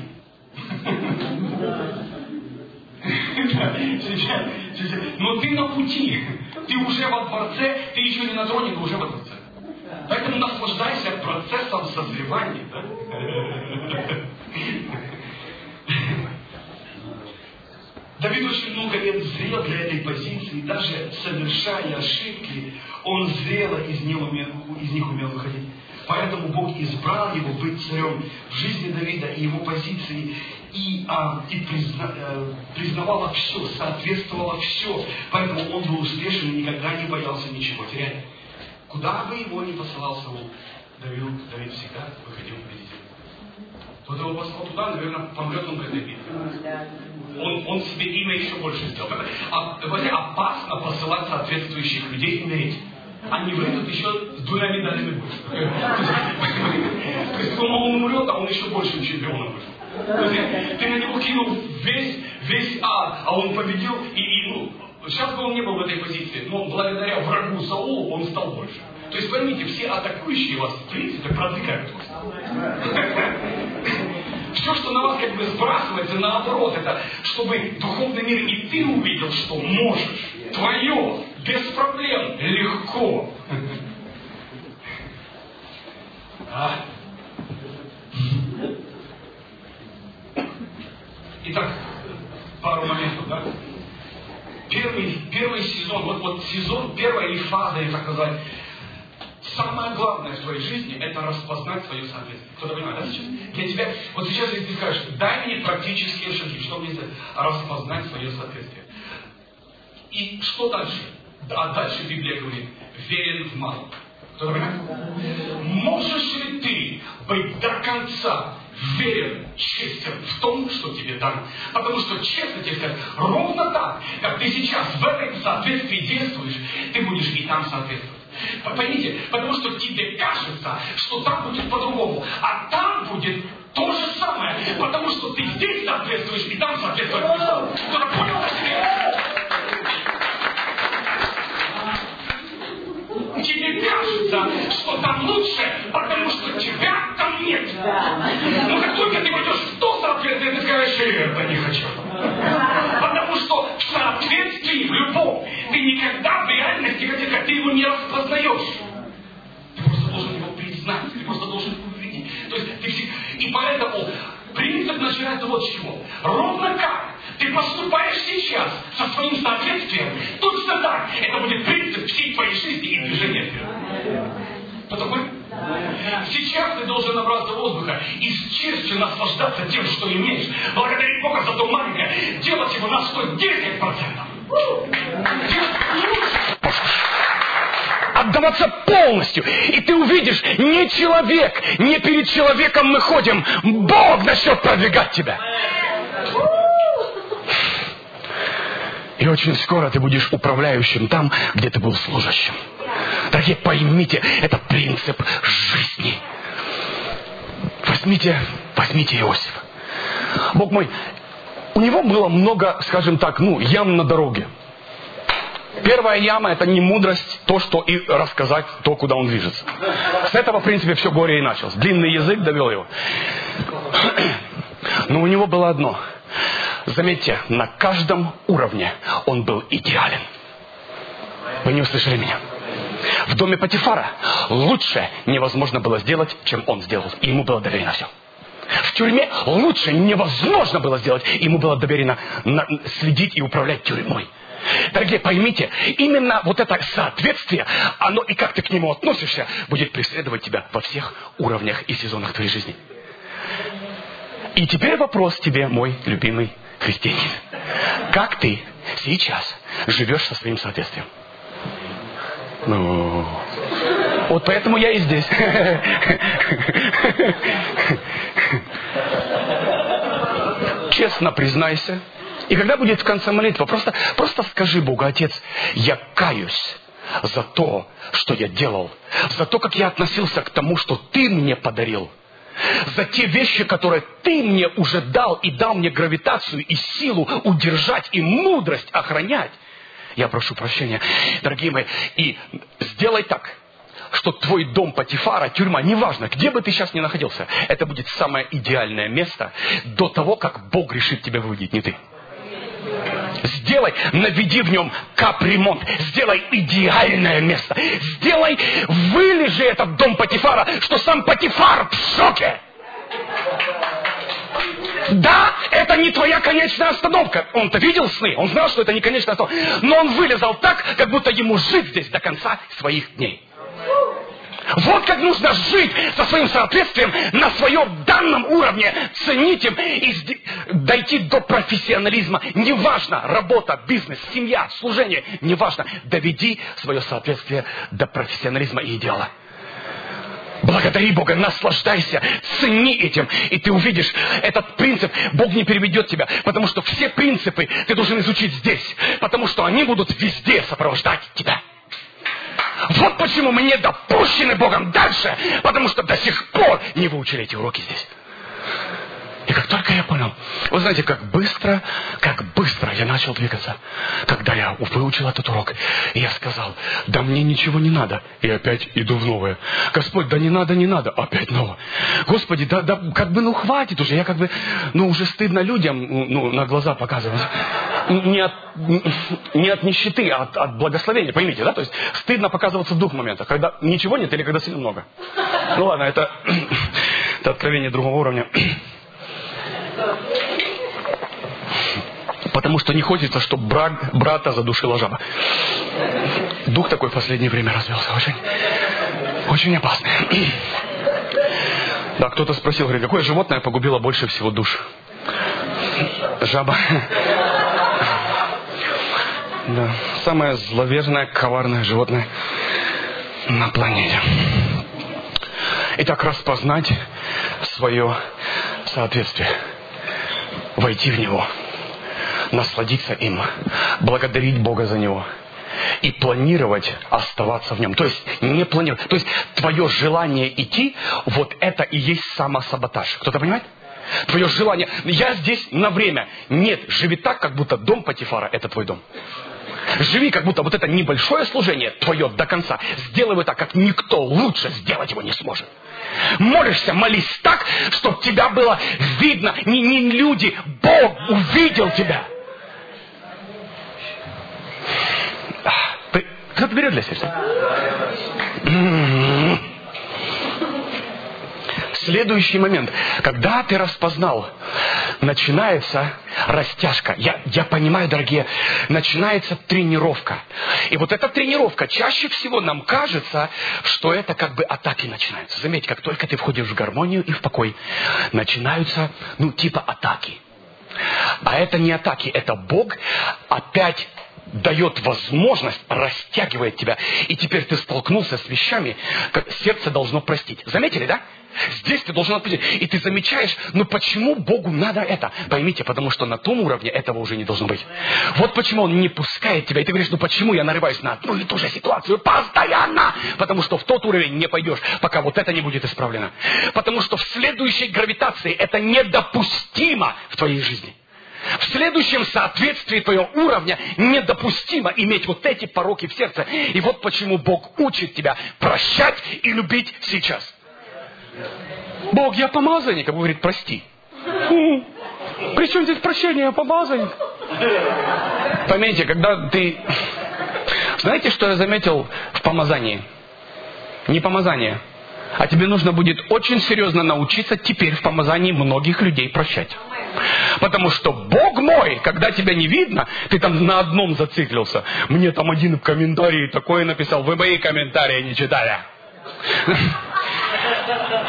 Сейчас, сейчас. Но ты на пути. Ты уже во дворце, ты еще не на троне, но уже во дворце. Поэтому наслаждайся процессом созревания. Да? Давид очень много лет зрел для этой позиции, даже совершая ошибки, он зрело из них умел, из них умел выходить. Поэтому Бог избрал его быть царем в жизни Давида и его позиции, и, а, и призна, а, признавало все, соответствовало все. Поэтому он был успешен и никогда не боялся ничего терять. Куда бы его ни посылал Саул, Давид, Давид всегда выходил победителем. Кто-то его послал туда, наверное, помрет он в этой битве. Он, он себе имя еще больше сделал. А, опасно посылать соответствующих людей умереть. Они выйдут еще с двумя медалями больше. То есть, он умрет, а он еще большим чемпионом вышел. То есть, ты на него кинул весь, весь ад, а он победил, и, и ну, сейчас бы он не был в этой позиции, но благодаря врагу Саулу он стал больше. То есть, поймите, все атакующие вас, в принципе, продвигают вас. Все, что на вас как бы сбрасывается, наоборот, это чтобы духовный мир и ты увидел, что можешь. Твое, без проблем, легко. А? Итак, пару моментов, да? Первый, первый сезон, вот, вот сезон, первая или фаза, я так сказать, самое главное в твоей жизни — это распознать свое соответствие. Кто-то понимает, да, сейчас? Для тебя, вот сейчас, если ты скажешь, дай мне практические шаги, что мне сделать? Распознать свое соответствие. И что дальше? А дальше Библия говорит, верен в малом. Кто-то понимает? Можешь ли ты быть до конца верен, честен в том, что тебе дано? Потому что, честно тебе сказать, ровно так, как ты сейчас в этом соответствии действуешь, ты будешь и там соответствовать. Поймите, потому что тебе кажется, что там будет по-другому, а там будет то же самое, потому что ты здесь соответствуешь, и там соответствуешь. Кто-то понял это? Тебе кажется, что там лучше, потому что тебя там нет. Но как только ты пойдешь в то соответствие, ты скажешь, это не хочу. Потому что в соответствии, в любом, ты никогда в реальности, как ты его не распознаешь. Ты просто должен его признать, ты просто должен его увидеть. То есть ты всегда... И поэтому принцип начинается вот с чего. Ровно как ты поступаешь сейчас со своим соответствием, точно так. Это будет принцип всей твоей жизни и движения вперед. Потому сейчас ты должен набраться воздуха и с честью наслаждаться тем, что имеешь. Благодарить Бога за то маленькое. Делать его на сто десять процентов. Отдаваться полностью. И ты увидишь, не человек, не перед человеком мы ходим. Бог начнет продвигать тебя. И очень скоро ты будешь управляющим там, где ты был служащим. Дорогие, поймите, это принцип жизни. Возьмите, возьмите Иосифа. Бог мой, у него было много, скажем так, ну, ям на дороге. Первая яма — это не мудрость, то, что и рассказать, то, куда он движется. С этого, в принципе, все горе и началось. Длинный язык довел его. Но у него было одно. Заметьте, на каждом уровне он был идеален. Вы не услышали меня? В доме Потифара лучше невозможно было сделать, чем он сделал. И ему было доверено все. В тюрьме лучше невозможно было сделать. И ему было доверено следить и управлять тюрьмой. Дорогие, поймите, именно вот это соответствие, оно и как ты к нему относишься, будет преследовать тебя во всех уровнях и сезонах твоей жизни. И теперь вопрос тебе, мой любимый христианин. Как ты сейчас живешь со своим соответствием. Ну, вот поэтому я и здесь. Честно признайся. И когда будет в конце молитва, просто, просто скажи Богу: Отец, я каюсь за то, что я делал, за то, как я относился к тому, что Ты мне подарил, за те вещи, которые Ты мне уже дал, и дал мне гравитацию и силу удержать, и мудрость охранять. Я прошу прощения, дорогие мои, и сделай так, что твой дом Потифара, тюрьма, неважно, где бы ты сейчас ни находился, это будет самое идеальное место до того, как Бог решит тебя выводить, не ты. Сделай, наведи в нем капремонт, сделай идеальное место, сделай, вылежи этот дом Потифара, что сам Потифар в шоке. Да, это не твоя конечная остановка. Он-то видел сны, он знал, что это не конечная остановка. Но он вылезал так, как будто ему жить здесь до конца своих дней. Вот как нужно жить со своим соответствием на своем данном уровне, ценить им и дойти до профессионализма. Неважно, работа, бизнес, семья, служение, неважно. Доведи свое соответствие до профессионализма и идеала. Благодари Бога, наслаждайся, цени этим, и ты увидишь этот принцип. Бог не переведет тебя, потому что все принципы ты должен изучить здесь, потому что они будут везде сопровождать тебя. Вот почему мы не допущены Богом дальше, потому что до сих пор не выучили эти уроки здесь. И как только я понял, вы знаете, как быстро, как быстро я начал двигаться, когда я выучил этот урок. И я сказал: да мне ничего не надо. И опять иду в новое. Господь, да не надо, не надо. Опять новое. Господи, да, да как бы, ну хватит уже. Я как бы, ну уже стыдно людям, ну, на глаза показывать. Не от, не от нищеты, а от, от благословения, поймите, да? То есть стыдно показываться в двух моментах. Когда ничего нет или когда сильно много. Ну ладно, это, это откровение другого уровня. Потому что не хочется, чтобы брат, брата задушила жаба. Дух такой в последнее время развелся. Очень, очень опасный. Да, кто-то спросил, говорит, какое животное погубило больше всего душ? Жаба. Да, самое зловредное, коварное животное на планете. Итак, распознать свое соответствие. Войти в него. Насладиться им. Благодарить Бога за него. И планировать оставаться в нем. То есть не планировать. То есть твое желание идти, вот это и есть самосаботаж. Кто-то понимает? Твое желание. Я здесь на время. Нет, живи так, как будто дом Потифара это твой дом. Живи, как будто вот это небольшое служение твое до конца. Сделай его так, как никто лучше сделать его не сможет. Молишься, молись так, чтобы тебя было видно. Не, не люди, Бог увидел тебя. Ты, кто-то берет для сердца? Следующий момент. Когда ты распознал, начинается растяжка. Я, я понимаю, дорогие, начинается тренировка. И вот эта тренировка, чаще всего нам кажется, что это как бы атаки начинаются. Заметьте, как только ты входишь в гармонию и в покой, начинаются, ну, типа атаки. А это не атаки, это Бог опять дает возможность, растягивает тебя. И теперь ты столкнулся с вещами, как сердце должно простить. Заметили, да? Здесь ты должен отпустить. И ты замечаешь, ну почему Богу надо это? Поймите, потому что на том уровне этого уже не должно быть. Вот почему Он не пускает тебя. И ты говоришь, ну почему я нарываюсь на одну и ту же ситуацию постоянно? Потому что в тот уровень не пойдешь, пока вот это не будет исправлено. Потому что в следующей гравитации это недопустимо в твоей жизни. В следующем соответствии твоего уровня недопустимо иметь вот эти пороки в сердце. И вот почему Бог учит тебя прощать и любить сейчас. Бог, я помазанник, а Бог говорит, прости. При чем здесь прощение, я помазанник? Поймите, когда ты... Знаете, что я заметил в помазании? Не помазание. А тебе нужно будет очень серьезно научиться теперь в помазании многих людей прощать. Потому что Бог мой, когда тебя не видно, ты там на одном зациклился. Мне там один комментарий такое написал, вы мои комментарии не читали.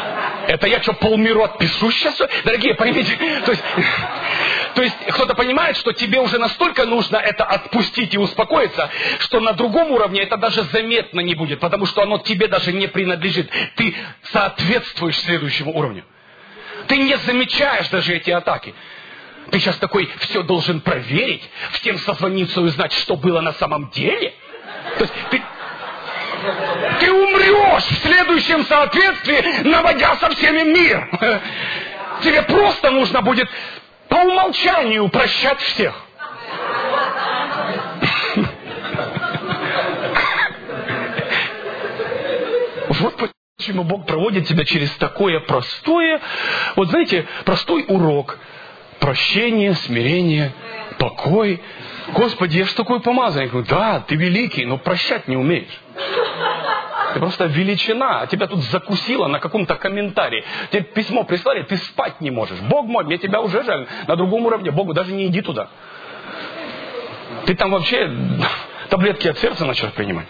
Это я что, полмира отпишу сейчас? Дорогие, поймите, то есть, то есть кто-то понимает, что тебе уже настолько нужно это отпустить и успокоиться, что на другом уровне это даже заметно не будет, потому что оно тебе даже не принадлежит. Ты соответствуешь следующему уровню. Ты не замечаешь даже эти атаки. Ты сейчас такой все должен проверить, всем созвониться и узнать, что было на самом деле. То есть ты... Ты умрешь в следующем соответствии, наводя со всеми мир. Тебе просто нужно будет по умолчанию прощать всех. Вот почему Бог проводит тебя через такое простое, вот знаете, простой урок. Прощение, смирение, покой. Господи, я ж такой помазанник. Да, ты великий, но прощать не умеешь. Ты просто величина, а тебя тут закусило на каком-то комментарии. Тебе письмо прислали, ты спать не можешь. Бог мой, мне тебя уже жаль. На другом уровне Богу даже не иди туда. Ты там вообще таблетки от сердца начал принимать.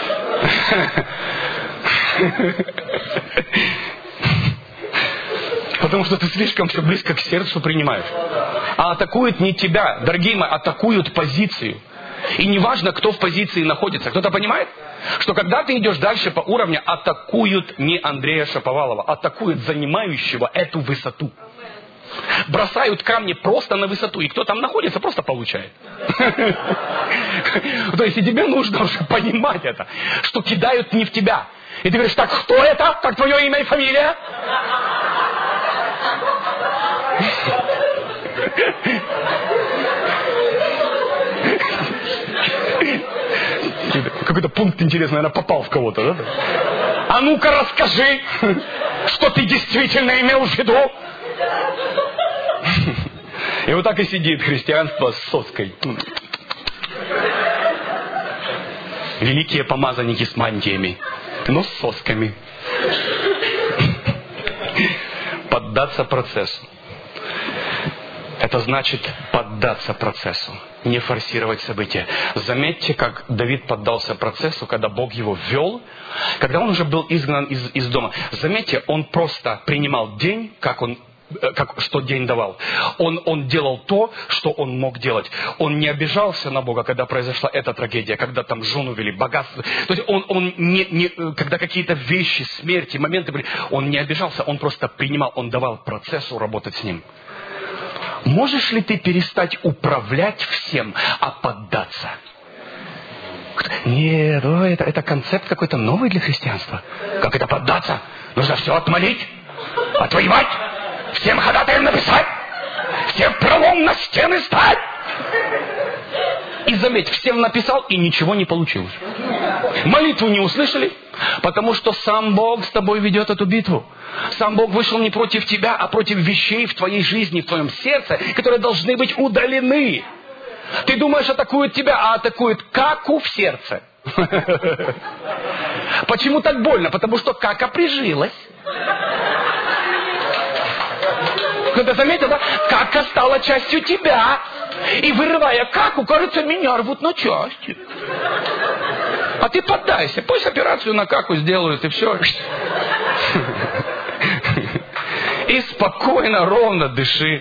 Потому что ты слишком все близко к сердцу принимаешь. А атакуют не тебя, дорогие мои, атакуют позицию. И неважно, кто в позиции находится. Кто-то понимает, что когда ты идешь дальше по уровню, атакуют не Андрея Шаповалова, атакуют занимающего эту высоту. Бросают камни просто на высоту, и кто там находится, просто получает. То есть и тебе нужно уже понимать это, что кидают не в тебя. И ты говоришь, так, кто это? Как твое имя и фамилия? Какой-то пункт интересный, наверное, попал в кого-то, да? А ну-ка расскажи, что ты действительно имел в виду. И вот так и сидит христианство с соской. Великие помазанники с мантиями, но с сосками. Поддаться процессу. Это значит поддаться процессу, не форсировать события. Заметьте, как Давид поддался процессу, когда Бог его ввел, когда он уже был изгнан из, из дома. Заметьте, он просто принимал день, как он, как, что день давал. Он, он делал то, что он мог делать. Он не обижался на Бога, когда произошла эта трагедия, когда там жену вели, богатство. То есть он, он не, не, когда какие-то вещи, смерти, моменты были, он не обижался, он просто принимал, он давал процессу работать с ним. Можешь ли ты перестать управлять всем, а поддаться? Нет, ой, это, это концепт какой-то новый для христианства. Как это поддаться? Нужно все отмолить, отвоевать, всем ходатаем написать, всем пролом на стены стать. И заметь, всем написал, и ничего не получилось. Молитву не услышали, потому что сам Бог с тобой ведет эту битву. Сам Бог вышел не против тебя, а против вещей в твоей жизни, в твоем сердце, которые должны быть удалены. Ты думаешь, атакуют тебя, а атакуют каку в сердце. Почему так больно? Потому что кака прижилась. Кто-то заметил, да? Кака стала частью тебя. И вырывая каку, кажется, меня рвут на части. А ты поддайся. Пусть операцию на каку сделают, и все. И спокойно, ровно дыши.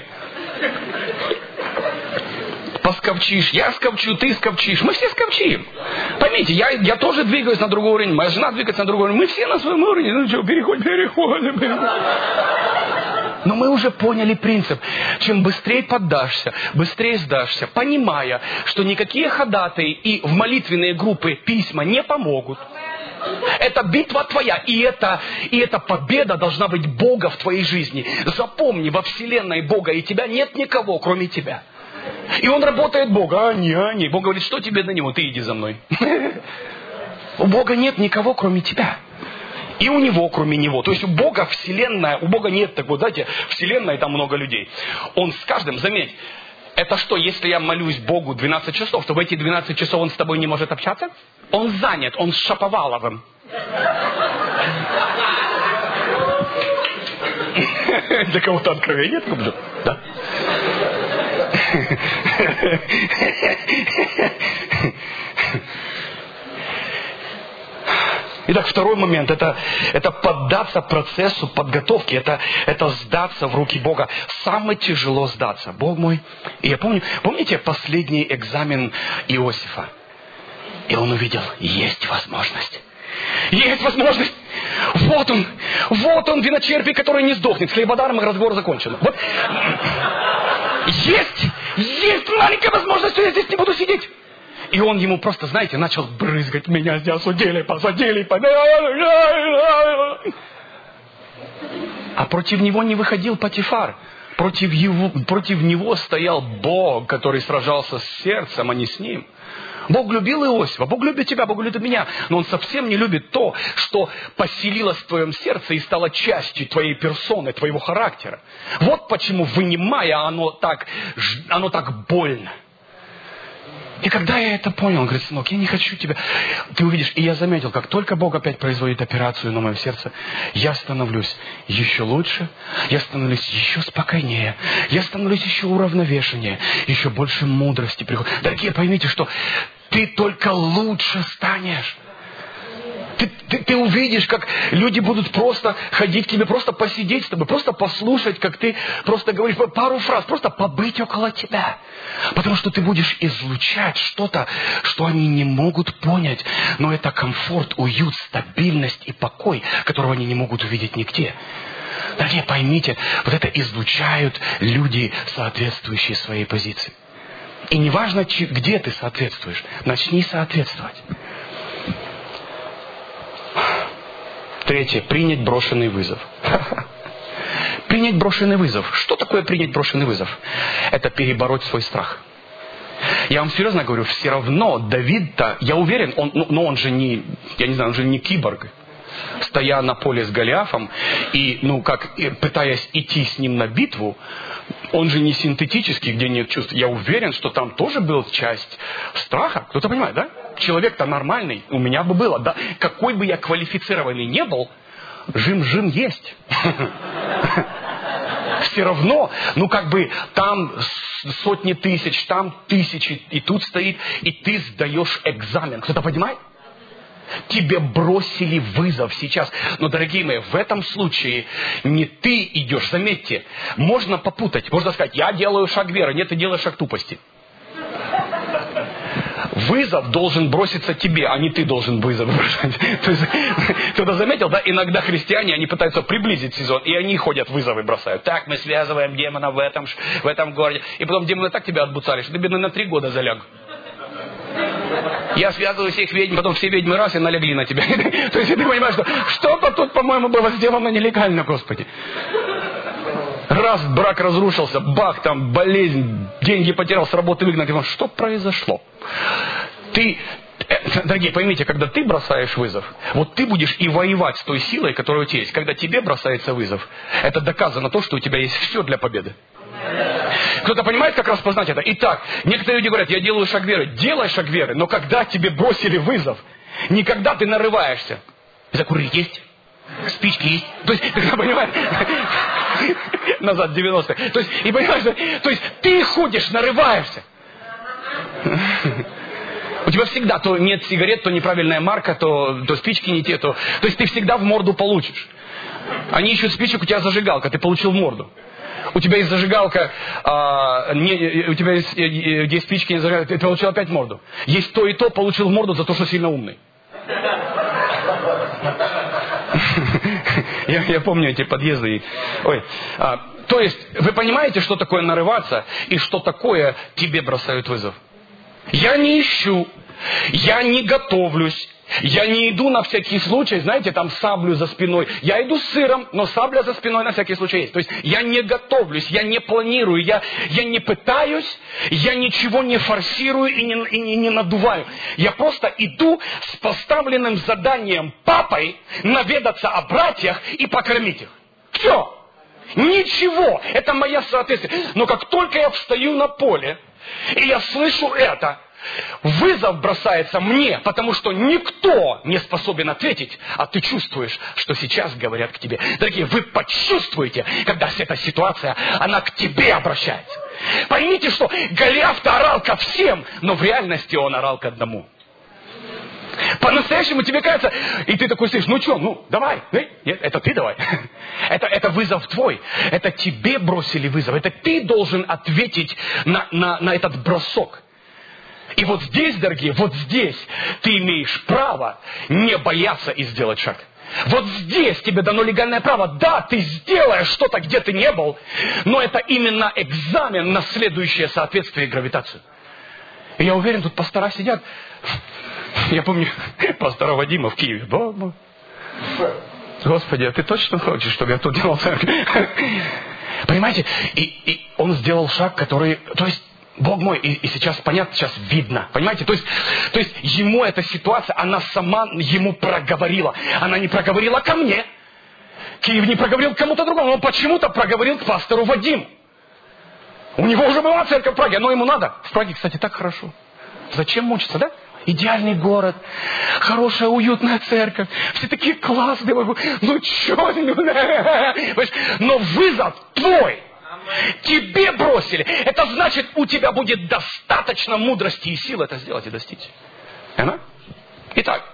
Посковчишь, я сковчу, ты сковчишь. Мы все сковчим. Поймите, я, я тоже двигаюсь на другой уровень, моя жена двигается на другой уровень. Мы все на своем уровне. Ну что, переходим, переходим, переходим. Но мы уже поняли принцип. Чем быстрее поддашься, быстрее сдашься, понимая, что никакие ходатаи и в молитвенные группы письма не помогут. Это битва твоя, и это, и эта победа должна быть Бога в твоей жизни. Запомни, во вселенной Бога и тебя нет никого, кроме тебя. И он работает Бога, а не, а не. Бог говорит, что тебе до него, ты иди за мной. У Бога нет никого, кроме тебя. И у него, кроме него. То есть у Бога вселенная, у Бога нет такой, знаете, вселенная, там много людей. Он с каждым, заметь, это что, если я молюсь Богу двенадцать часов, то в эти двенадцать часов он с тобой не может общаться? Он занят, он с Шаповаловым. Для кого-то откровение откуда? Да. Итак, второй момент это, – это поддаться процессу подготовки, это, это сдаться в руки Бога. Самое тяжело сдаться. Бог мой. И я помню, помните последний экзамен Иосифа? И он увидел, есть возможность. Есть возможность. Вот он, вот он, виночерпий, который не сдохнет. С хлебодаром и разговор закончен. Вот. Есть, есть маленькая возможность, что я здесь не буду сидеть. И он ему просто, знаете, начал брызгать. Меня здесь осудили, посадили. А против него не выходил Потифар. Против, его, против него стоял Бог, который сражался с сердцем, а не с ним. Бог любил Иосифа, Бог любит тебя, Бог любит меня. Но Он совсем не любит то, что поселилось в твоем сердце и стало частью твоей персоны, твоего характера. Вот почему, вынимая, оно так, оно так больно. И когда я это понял, он говорит, сынок, я не хочу тебя. Ты увидишь, и я заметил, как только Бог опять производит операцию на моем сердце, я становлюсь еще лучше, я становлюсь еще спокойнее, я становлюсь еще уравновешеннее, еще больше мудрости приходит. Дорогие, поймите, что ты только лучше станешь. Ты, ты, ты увидишь, как люди будут просто ходить к тебе, просто посидеть с тобой, просто послушать, как ты просто говоришь пару фраз, просто побыть около тебя. Потому что ты будешь излучать что-то, что они не могут понять. Но это комфорт, уют, стабильность и покой, которого они не могут увидеть нигде. Дорогие, поймите, вот это излучают люди, соответствующие своей позиции. И неважно, где ты соответствуешь, начни соответствовать. Третье. Принять брошенный вызов. Принять брошенный вызов. Что такое принять брошенный вызов? Это перебороть свой страх. Я вам серьезно говорю, все равно Давид-то, я уверен, он, ну, но он же не, я не знаю, он же не киборг. Стоя на поле с Голиафом и, ну, как, пытаясь идти с ним на битву, он же не синтетический, где нет чувств. Я уверен, что там тоже была часть страха. Кто-то понимает, да? Человек-то нормальный, у меня бы было, да? Какой бы я квалифицированный не был, жим-жим есть. Все равно, ну как бы там сотни тысяч, там тысячи, и тут стоит, и ты сдаешь экзамен. Кто-то понимает? Тебе бросили вызов сейчас. Но, дорогие мои, в этом случае не ты идешь. Заметьте, можно попутать. Можно сказать, я делаю шаг веры. Нет, ты делаешь шаг тупости. Вызов должен броситься тебе, а не ты должен вызов бросать. То есть, кто-то заметил, да, иногда христиане, они пытаются приблизить сезон, и они ходят, вызовы бросают. Так, мы связываем демона в этом, в этом городе. И потом демоны так тебя отбуцали, что ты, бедный, на три года заляг. Я связываю всех ведьм, потом все ведьмы раз и налегли на тебя. То есть ты понимаешь, что что-то тут, по-моему, было сделано нелегально, Господи. Раз брак разрушился, бах, там болезнь, деньги потерял, с работы выгнали. Что произошло? Ты, дорогие, поймите, когда ты бросаешь вызов, вот ты будешь и воевать с той силой, которая у тебя есть. Когда тебе бросается вызов, это доказано то, что у тебя есть все для победы. Кто-то понимает, как распознать это? Итак, некоторые люди говорят, я делаю шаг веры. Делай шаг веры, но когда тебе бросили вызов, никогда ты нарываешься. Закурить есть? Спички есть? То есть, ты понимаешь? Назад девяностые. То есть, и понимаешь, то есть ты ходишь, нарываешься. У тебя всегда то нет сигарет, то неправильная марка, то, то спички не те, то... То есть ты всегда в морду получишь. Они ищут спичек, у тебя зажигалка, ты получил в морду. У тебя есть зажигалка, а, не, у тебя есть, есть спички, не зажигалка, ты получил опять морду. Есть то и то, получил в морду за то, что сильно умный. я, я помню эти подъезды. Ой, а, то есть, вы понимаете, что такое нарываться и что такое тебе бросают вызов? Я не ищу, я не готовлюсь. Я не иду на всякий случай, знаете, там саблю за спиной. Я иду с сыром, но сабля за спиной на всякий случай есть. То есть я не готовлюсь, я не планирую, я, я не пытаюсь, я ничего не форсирую и не, и не, не надуваю. Я просто иду с поставленным заданием папой наведаться о братьях и покормить их. Все. Ничего. Это моя соответственность. Но как только я встаю на поле, и я слышу это, вызов бросается мне, потому что никто не способен ответить, а ты чувствуешь, что сейчас говорят к тебе. Дорогие, вы почувствуете, когда эта ситуация, она к тебе обращается. Поймите, что Голиаф-то орал ко всем, но в реальности он орал к одному. По-настоящему тебе кажется, и ты такой сидишь, ну что, ну давай. Нет, это ты давай. Это, это вызов твой. Это тебе бросили вызов. Это ты должен ответить на, на, на этот бросок. И вот здесь, дорогие, вот здесь ты имеешь право не бояться и сделать шаг. Вот здесь тебе дано легальное право. Да, ты сделаешь что-то, где ты не был, но это именно экзамен на следующее соответствие и гравитацию. И я уверен, тут пастора сидят. Я помню пастора Вадима в Киеве. Господи, а ты точно хочешь, чтобы я тут делал церковь? Понимаете? И, и он сделал шаг, который... То есть, Бог мой, и, и сейчас понятно, сейчас видно. Понимаете? То есть, то есть ему эта ситуация, она сама ему проговорила. Она не проговорила ко мне. Киев не проговорил к кому-то другому. Он почему-то проговорил к пастору Вадиму. У него уже была церковь в Праге, но ему надо. В Праге, кстати, так хорошо. Зачем мучиться, да? Идеальный город, хорошая, уютная церковь. Все такие классные. Ну что? Но вызов твой. Тебе бросили. Это значит, у тебя будет достаточно мудрости и сил это сделать и достичь. Ага? Итак.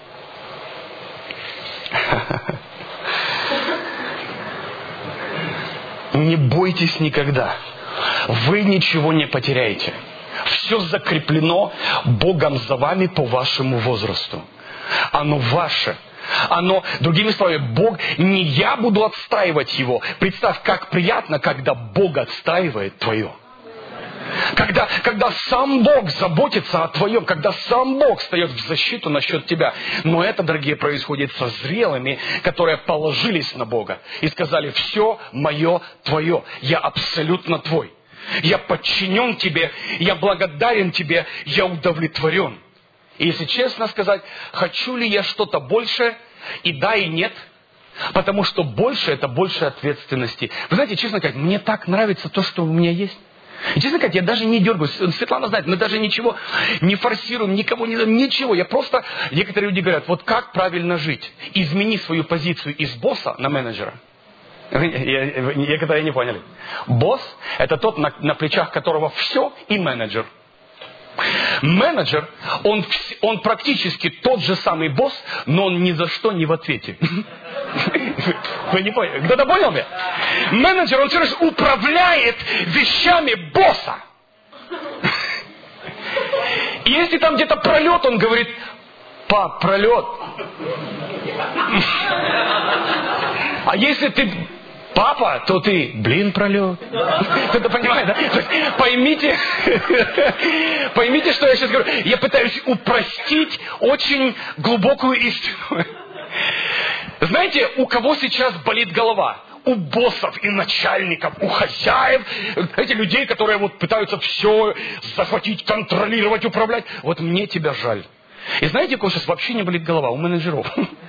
Не бойтесь никогда. Вы ничего не потеряете. Все закреплено Богом за вами по вашему возрасту. Оно ваше. Оно, другими словами, Бог, не я буду отстаивать его. Представь, как приятно, когда Бог отстаивает твое. Когда, когда сам Бог заботится о твоем, когда сам Бог встает в защиту насчет тебя. Но это, дорогие, происходит со зрелыми, которые положились на Бога и сказали: все мое твое, я абсолютно твой. Я подчинен тебе, я благодарен тебе, я удовлетворен. И если честно сказать, хочу ли я что-то больше, и да, и нет. Потому что больше — это больше ответственности. Вы знаете, честно сказать, мне так нравится то, что у меня есть. И честно сказать, я даже не дергаюсь. Светлана знает, мы даже ничего не форсируем, никого не... Ничего. Я просто... Некоторые люди говорят, вот как правильно жить? Измени свою позицию из босса на менеджера. Некоторые не поняли. Босс — это тот, на, на плечах которого все, и менеджер. Менеджер, он, он практически тот же самый босс, но он ни за что не в ответе. Вы не поняли? Кто-то понял меня? Менеджер, он все равно управляет вещами босса. И если там где-то пролет, он говорит: пап, пролет. А если ты папа, то ты, блин, пролет. Кто-то понимает, да? То есть, поймите, поймите, что я сейчас говорю. Я пытаюсь упростить очень глубокую истину. Знаете, у кого сейчас болит голова? У боссов и начальников, у хозяев, эти людей, которые вот пытаются все захватить, контролировать, управлять. Вот мне тебя жаль. И знаете, у кого сейчас вообще не болит голова? У менеджеров.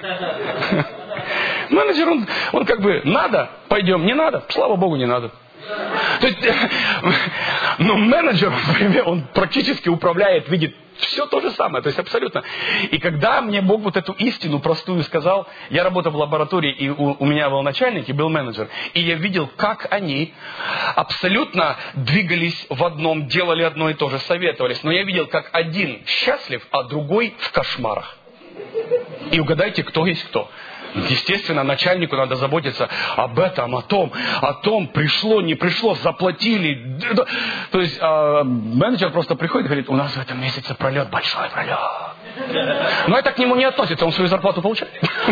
Менеджер, он, он как бы, надо, пойдем, не надо, слава Богу, не надо. То есть, но менеджер, он практически управляет, видит все то же самое, то есть абсолютно. И когда мне Бог вот эту истину простую сказал, я работал в лаборатории, и у, у меня был начальник, и был менеджер, и я видел, как они абсолютно двигались в одном, делали одно и то же, советовались, но я видел, как один счастлив, а другой в кошмарах. И угадайте, кто есть кто. Естественно, начальнику надо заботиться об этом, о том, о том, пришло, не пришло, заплатили. То есть э, менеджер просто приходит и говорит: у нас в этом месяце пролет, большой пролет. Но это к нему не относится, он свою зарплату получает.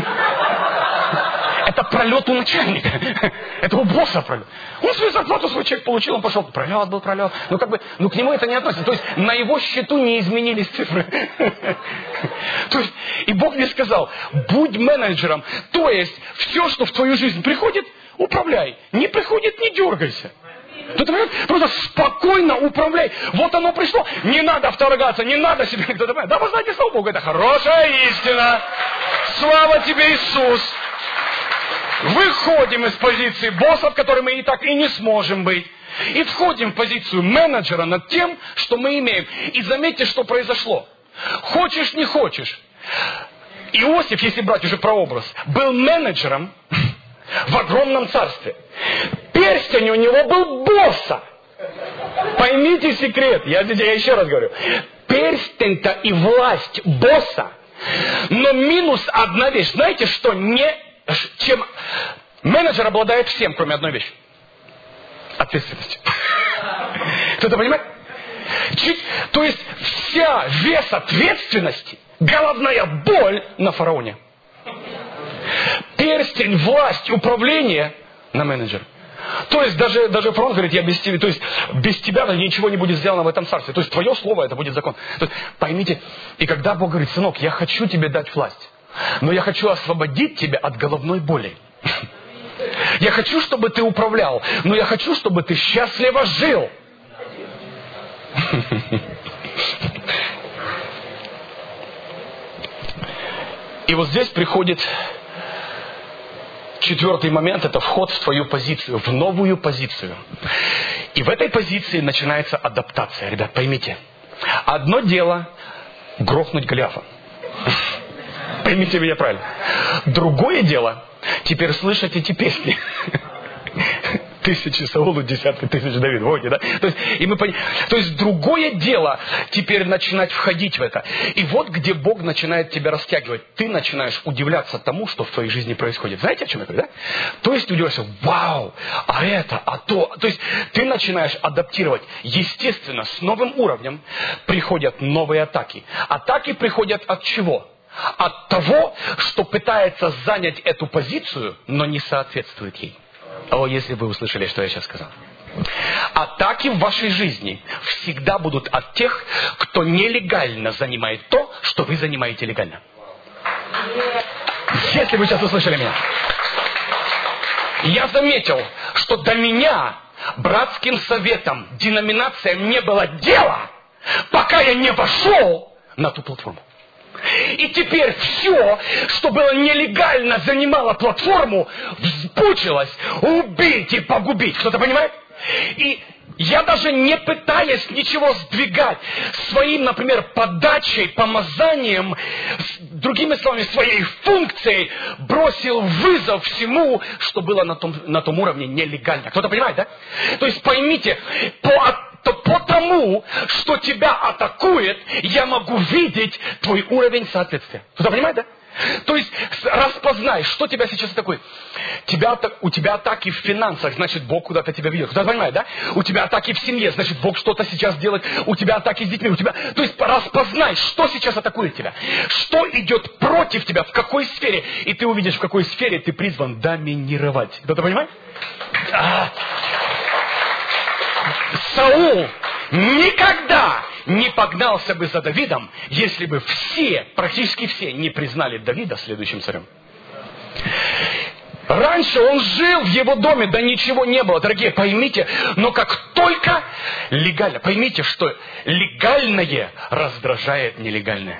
Это пролет у начальника. Это у босса пролет. Он свою зарплату, свой чек получил, он пошел. Пролет был, пролет. Ну, как бы, ну, к нему это не относится. То есть, на его счету не изменились цифры. То есть, и Бог мне сказал: будь менеджером. То есть, все, что в твою жизнь приходит, управляй. Не приходит, не дергайся. Просто спокойно управляй. Вот оно пришло. Не надо вторгаться, не надо себе кто-то... Да вы знаете, слава Богу, это хорошая истина. Слава тебе, Иисус. Выходим из позиции боссов, которые мы и так и не сможем быть. И входим в позицию менеджера над тем, что мы имеем. И заметьте, что произошло. Хочешь, не хочешь. Иосиф, если брать уже прообраз, был менеджером в огромном царстве. Перстень у него был босса. Поймите секрет. Я, я еще раз говорю. Перстень-то и власть босса Но минус одна вещь. Знаете, что не... Чем менеджер обладает всем, кроме одной вещи. Ответственностью. Кто-то понимает? Чуть, то есть вся вес ответственности, головная боль на фараоне. Перстень, власть, управление на менеджера. То есть даже, даже фараон говорит, я без тебя, то есть без тебя ничего не будет сделано в этом царстве. То есть твое слово, это будет закон. То есть, поймите, и когда Бог говорит, сынок, я хочу тебе дать власть, но я хочу освободить тебя от головной боли. Я хочу, чтобы ты управлял, но я хочу, чтобы ты счастливо жил. И вот здесь приходит четвертый момент, это вход в твою позицию, в новую позицию. И в этой позиции начинается адаптация. Ребят, поймите, одно дело грохнуть Голиафа. Поймите меня правильно. Другое дело теперь слышать эти песни. Тысячи Саулу, десятки тысяч Давиду. Вот, да? То есть, и мы пон... То есть другое дело теперь начинать входить в это. И вот где Бог начинает тебя растягивать. Ты начинаешь удивляться тому, что в твоей жизни происходит. Знаете, о чем я говорю, да? То есть ты удивляешься, вау, а это, а то. То есть ты начинаешь адаптировать. Естественно, с новым уровнем приходят новые атаки. Атаки приходят от чего? От того, что пытается занять эту позицию, но не соответствует ей. О, если вы услышали, что я сейчас сказал. Атаки в вашей жизни всегда будут от тех, кто нелегально занимает то, что вы занимаете легально. Если вы сейчас услышали меня. Я заметил, что до меня братским советом, деноминациям не было дела, пока я не вошел на ту платформу. И теперь все, что было нелегально, занимало платформу, взбучилось убить и погубить. Кто-то понимает? И я даже не пытаясь ничего сдвигать своим, например, подачей, помазанием, другими словами, своей функцией, бросил вызов всему, что было на том, на том уровне нелегально. Кто-то понимает, да? То есть поймите, по то потому, что тебя атакует, я могу видеть твой уровень соответствия. Кто-то понимает, да? То есть распознай, что тебя сейчас атакует. Тебя, у тебя атаки в финансах, значит, Бог куда-то тебя ведет. Кто-то понимает, да? У тебя атаки в семье, значит, Бог что-то сейчас делает. У тебя атаки с детьми. У тебя... То есть распознай, что сейчас атакует тебя. Что идет против тебя, в какой сфере. И ты увидишь, в какой сфере ты призван доминировать. Кто-то понимает? А... Саул никогда не погнался бы за Давидом, если бы все, практически все, не признали Давида следующим царем. Раньше он жил в его доме, да ничего не было, дорогие, поймите, но как только легально, поймите, что легальное раздражает нелегальное.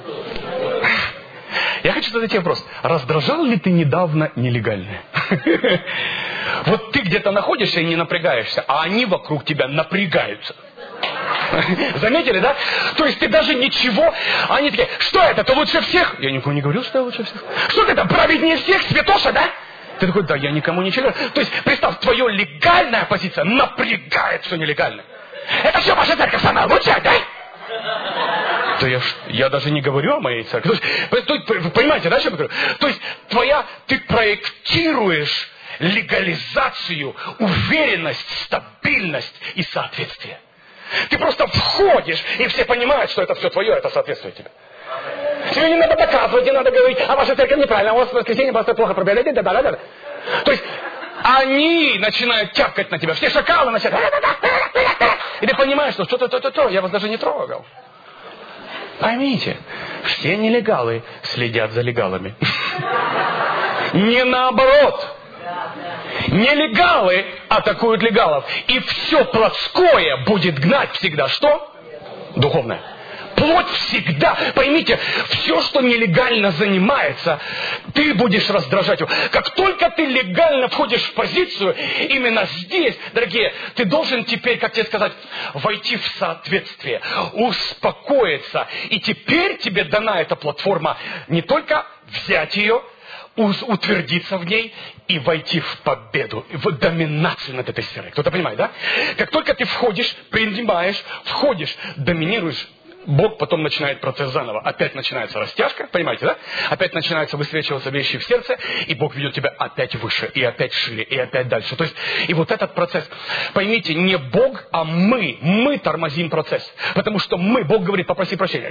Я хочу задать тебе вопрос. Раздражал ли ты недавно нелегальное? Вот ты где-то находишься и не напрягаешься, а они вокруг тебя напрягаются. Заметили, да? То есть ты даже ничего... Они такие, что это, ты лучше всех? Я никому не говорил, что я лучше всех. Что ты там, праведнее всех, святоша, да? Ты такой, да, я никому ничего не говорю. То есть, представь, твоя легальная позиция напрягает все нелегальное. Это все ваша церковь самая лучшая, да? То я, я даже не говорю о моей церкви. То есть, то, вы понимаете, да, что я говорю? То есть, твоя, ты проектируешь легализацию, уверенность, стабильность и соответствие. Ты просто входишь, и все понимают, что это все твое, это соответствует тебе. Тебе не надо доказывать, не надо говорить, а ваша церковь неправильно, а у вас в воскресенье просто плохо проповедуете, да, да, да. То есть, они начинают тявкать на тебя, все шакалы начинают. И ты понимаешь, что что-то, то-то, то, я вас даже не трогал. Поймите, все нелегалы следят за легалами. Не наоборот. Нелегалы атакуют легалов. И все плотское будет гнать всегда что? Духовное. Плоть всегда, поймите, все, что нелегально занимается, ты будешь раздражать его. Как только ты легально входишь в позицию, именно здесь, дорогие, ты должен теперь, как тебе сказать, войти в соответствие, успокоиться. И теперь тебе дана эта платформа не только взять ее, утвердиться в ней и войти в победу, в доминацию над этой сферой. Кто-то понимает, да? Как только ты входишь, принимаешь, входишь, доминируешь, Бог потом начинает процесс заново. Опять начинается растяжка, понимаете, да? Опять начинаются высвечиваться вещи в сердце, и Бог ведет тебя опять выше, и опять шире, и опять дальше. То есть, и вот этот процесс, поймите, не Бог, а мы, мы тормозим процесс. Потому что мы, Бог говорит, попроси прощения.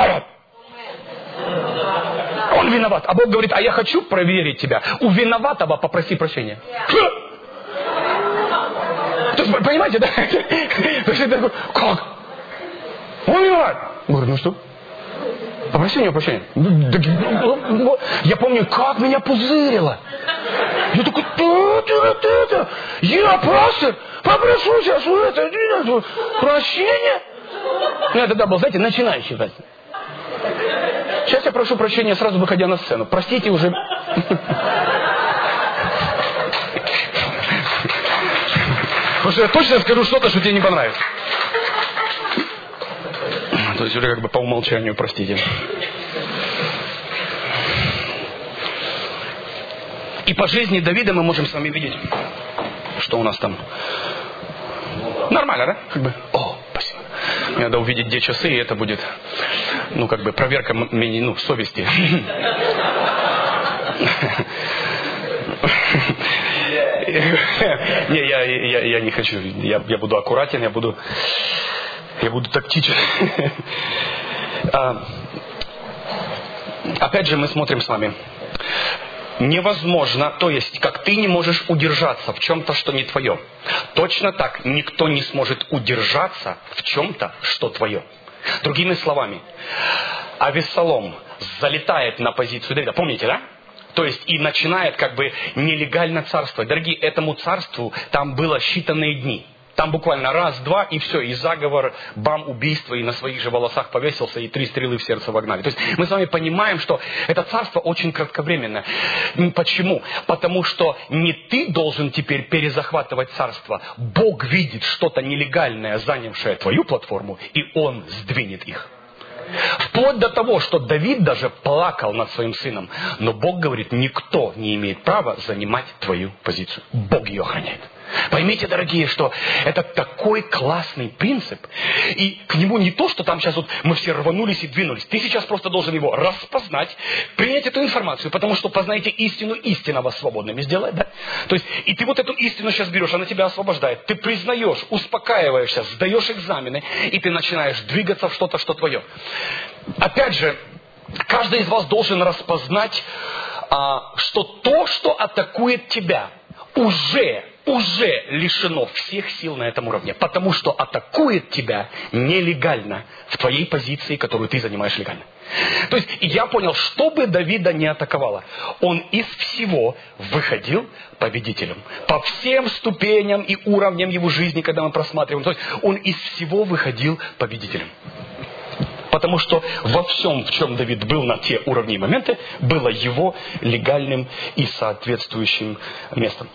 Он виноват. А Бог говорит, а я хочу проверить тебя. У виноватого попроси прощения. То есть, понимаете, да? То есть, это такой, как? Он виноват. Говорит, ну что? Попроси у него прощения. Я помню, как меня пузырило. Я такой, та-та-та-та. Я просто попрошу сейчас у этого прощения. Ну, я тогда был, знаете, начинающий. Сейчас я прошу прощения, сразу выходя на сцену. Простите уже. Потому что я точно скажу что-то, что тебе не понравится. То есть уже как бы по умолчанию, простите. И по жизни Давида мы можем с вами видеть, что у нас там. Нормально, да? Как бы. О, спасибо. Мне надо увидеть, где часы, и это будет, ну, как бы проверка мне, ну, совести. Не, я, я, я не хочу. Я, я буду аккуратен, я буду, я буду тактичен. А, опять же, мы смотрим с вами. Невозможно, то есть, как ты не можешь удержаться в чем-то, что не твое. Точно так никто не сможет удержаться в чем-то, что твое. Другими словами, Авессалом залетает на позицию Давида. Помните, да? То есть и начинает как бы нелегально царствовать. Дорогие, этому царству там было считанные дни. Там буквально раз, два, и все, и заговор, бам, убийство, и на своих же волосах повесился, и три стрелы в сердце вогнали. То есть мы с вами понимаем, что это царство очень кратковременное. Почему? Потому что не ты должен теперь перезахватывать царство. Бог видит что-то нелегальное, занявшее твою платформу, и Он сдвинет их. Вплоть до того, что Давид даже плакал над своим сыном. Но Бог говорит, никто не имеет права занимать твою позицию. Бог ее охраняет. Поймите, дорогие, что это такой классный принцип. И к нему не то, что там сейчас вот мы все рванулись и двинулись. Ты сейчас просто должен его распознать, принять эту информацию, потому что познаете истину, истина вас свободными сделает. Да? То есть, и ты вот эту истину сейчас берешь, она тебя освобождает. Ты признаешь, успокаиваешься, сдаешь экзамены, и ты начинаешь двигаться в что-то, что твое. Опять же, каждый из вас должен распознать, а, что то, что атакует тебя, уже уже лишено всех сил на этом уровне, потому что атакует тебя нелегально в твоей позиции, которую ты занимаешь легально. То есть я понял, что бы Давида не атаковало, он из всего выходил победителем. По всем ступеням и уровням его жизни, когда мы просматриваем, то есть он из всего выходил победителем. Потому что во всем, в чем Давид был на те уровни и моменты, было его легальным и соответствующим местом.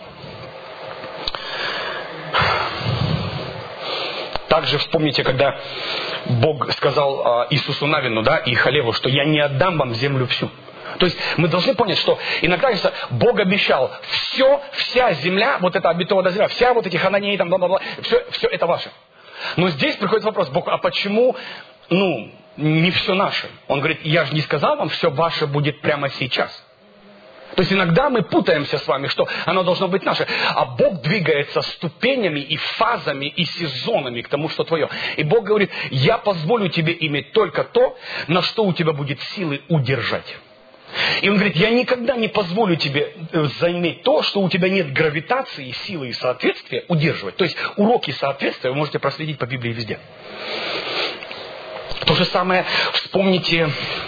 Также вспомните, когда Бог сказал Иисусу Навину, да, и Халеву, что я не отдам вам землю всю. То есть мы должны понять, что иногда кажется, Бог обещал, все, вся земля, вот эта обетованная земля, вся вот эти хананеи, там, бла-бла-бла, все, все это ваше. Но здесь приходит вопрос, Бог, а почему, ну, не все наше? Он говорит, я же не сказал вам, все ваше будет прямо сейчас. То есть иногда мы путаемся с вами, что оно должно быть наше. А Бог двигается ступенями и фазами и сезонами к тому, что твое. И Бог говорит, я позволю тебе иметь только то, на что у тебя будет силы удержать. И Он говорит, я никогда не позволю тебе заиметь то, что у тебя нет гравитации, силы и соответствия удерживать. То есть уроки соответствия вы можете проследить по Библии везде. То же самое вспомните,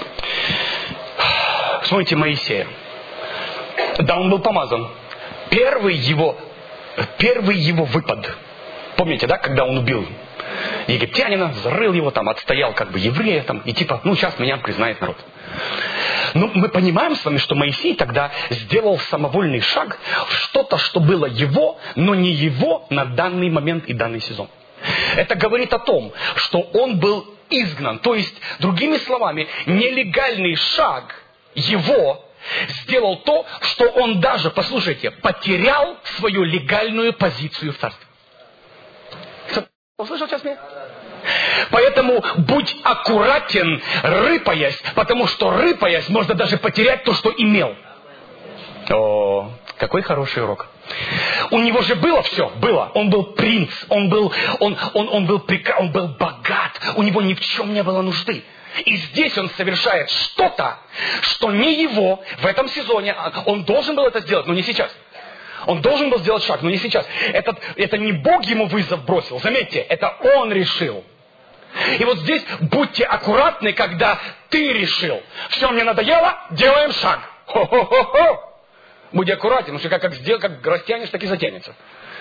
вспомните Моисея. Да, он был помазан. Первый его, первый его выпад. Помните, да, когда он убил египтянина, зарыл его, там, отстоял как бы еврея, там, и типа, ну, сейчас меня признает народ. Ну, мы понимаем с вами, что Моисей тогда сделал самовольный шаг в что-то, что было его, но не его на данный момент и данный сезон. Это говорит о том, что он был изгнан. То есть, другими словами, нелегальный шаг его сделал то, что он даже, послушайте, потерял свою легальную позицию в царстве. Услышал сейчас меня? Поэтому будь аккуратен, рыпаясь, потому что рыпаясь, можно даже потерять то, что имел. О, какой хороший урок. У него же было все, было. Он был принц, он был, он, он, он был прека... он был богат, у него ни в чем не было нужды. И здесь он совершает что-то, что не его в этом сезоне. Он должен был это сделать, но не сейчас. Он должен был сделать шаг, но не сейчас. Это, это не Бог ему вызов бросил, заметьте, это он решил. И вот здесь будьте аккуратны, когда ты решил. Все, мне надоело, делаем шаг. Хо-хо-хо-хо. Будь аккуратен, потому что как, как, сдел, как растянешь, так и затянется.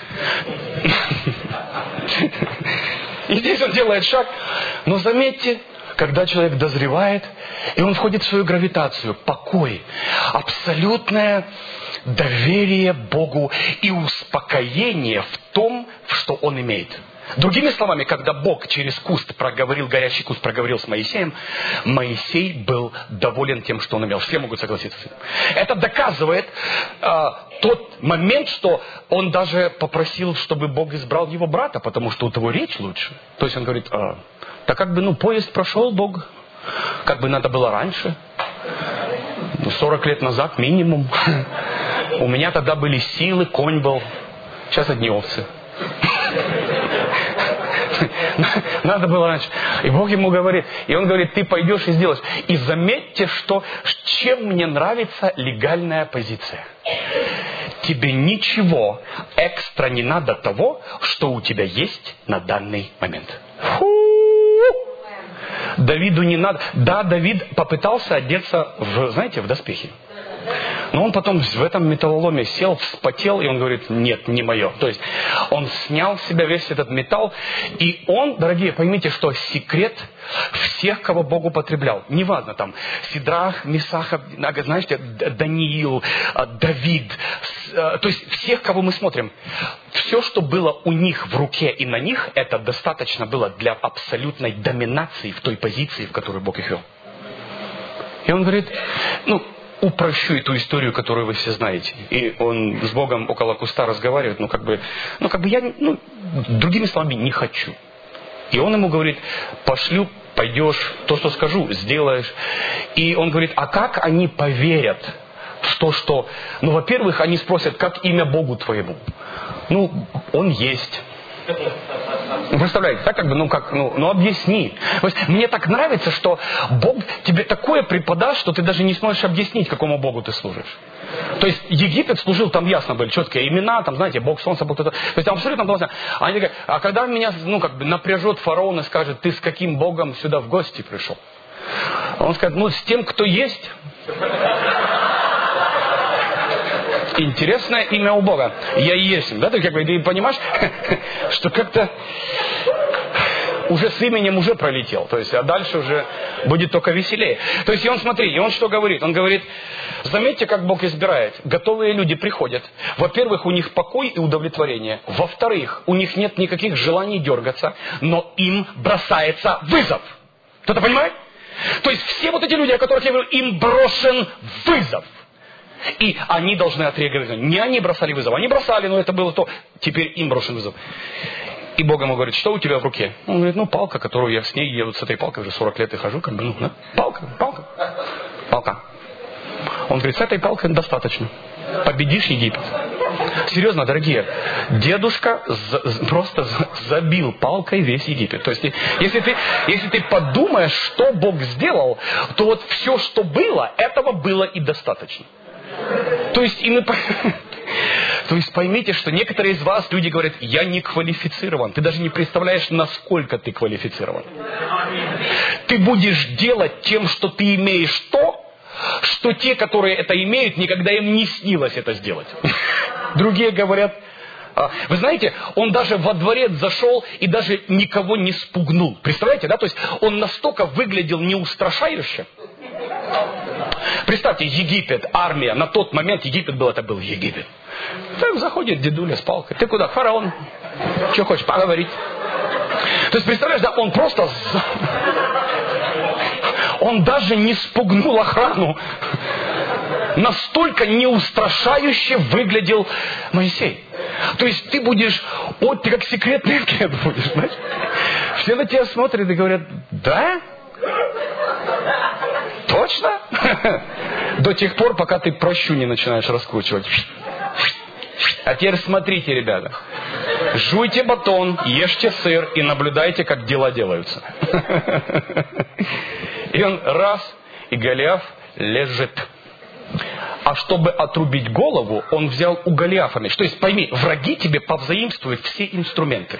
И здесь он делает шаг. Но заметьте, когда человек дозревает, и он входит в свою гравитацию, покой, абсолютное доверие Богу и успокоение в том, что он имеет. Другими словами, когда Бог через куст проговорил, горящий куст проговорил с Моисеем, Моисей был доволен тем, что он имел. Все могут согласиться с этим. Это доказывает э, тот момент, что он даже попросил, чтобы Бог избрал его брата, потому что у того речь лучше. То есть он говорит, э, так как бы, ну, поезд прошел, Бог, как бы надо было раньше, сорок лет назад минимум. У меня тогда были силы, конь был, сейчас одни овцы. Надо было раньше. И Бог ему говорит, и он говорит, ты пойдешь и сделаешь. И заметьте, что чем мне нравится легальная позиция. Тебе ничего экстра не надо того, что у тебя есть на данный момент. Фу! Давиду не надо. Да, Давид попытался одеться в, знаете, в доспехи. Но он потом в этом металлоломе сел, вспотел, и он говорит, нет, не мое. То есть он снял с себя весь этот металл, и он, дорогие, поймите, что секрет всех, кого Бог употреблял. Неважно, там, Сидрах, Месах, знаете, Даниил, Давид, то есть всех, кого мы смотрим. Все, что было у них в руке и на них, это достаточно было для абсолютной доминации в той позиции, в которую Бог их вел. И он говорит, ну, упрощу эту историю, которую вы все знаете. И он с Богом около куста разговаривает, ну как бы, ну как бы я, ну, другими словами, не хочу. И он ему говорит, пошлю, пойдешь, то, что скажу, сделаешь. И он говорит, а как они поверят в то, что, ну, во-первых, они спросят, как имя Богу твоему? Ну, он есть. Вы представляете, так как бы, ну как, ну, ну объясни. То есть, мне так нравится, что Бог тебе такое преподаст, что ты даже не сможешь объяснить, какому Богу ты служишь. То есть Египет служил, там ясно были четкие имена, там, знаете, Бог Солнца, Бог это. То есть там абсолютно было. Они говорят, а когда меня, ну как бы напряжет фараон и скажет, ты с каким Богом сюда в гости пришел? Он скажет, ну с тем, кто есть. Интересное имя у Бога. Я и есть. Да, ты как бы ты понимаешь, что как-то уже с именем уже пролетел. То есть, а дальше уже будет только веселее. То есть, и он, смотри, и он что говорит? Он говорит, заметьте, как Бог избирает. Готовые люди приходят. Во-первых, у них покой и удовлетворение. Во-вторых, у них нет никаких желаний дергаться, но им бросается вызов. Кто-то понимает? То есть, все вот эти люди, о которых я говорю, им брошен вызов. И они должны отреагировать. Не они бросали вызов, они бросали, но это было то. Теперь им брошен вызов. И Бог ему говорит, что у тебя в руке? Он говорит, ну палка, которую я с ней, я вот с этой палкой уже сорок лет и хожу, как бы, ну, да? Палка, палка, палка. Он говорит, с этой палкой достаточно. Победишь Египет. Серьезно, дорогие, дедушка за, просто забил палкой весь Египет. То есть, если ты, если ты подумаешь, что Бог сделал, то вот все, что было, этого было и достаточно. То есть, и мы... То есть поймите, что некоторые из вас, люди говорят, я не квалифицирован. Ты даже не представляешь, насколько ты квалифицирован. Ты будешь делать тем, что ты имеешь, то, что те, которые это имеют, никогда им не снилось это сделать. Другие говорят, вы знаете, он даже во дворец зашел и даже никого не спугнул. Представляете, да? То есть он настолько выглядел неустрашающе. Представьте, Египет, армия, на тот момент Египет был, это был Египет. Так заходит дедуля с палкой. Ты куда? Фараон. Что хочешь, поговорить? То есть, представляешь, да, он просто... Он даже не спугнул охрану. Настолько неустрашающе выглядел Моисей. То есть ты будешь, вот ты как секретный агент будешь, знаешь? Все на тебя смотрят и говорят, да? Точно? До тех пор, пока ты прощу не начинаешь раскручивать. А теперь смотрите, ребята. Жуйте батон, ешьте сыр и наблюдайте, как дела делаются. И он раз, и Голиаф лежит. А чтобы отрубить голову, он взял у Голиафа меч. То есть пойми, враги тебе повзаимствуют все инструменты.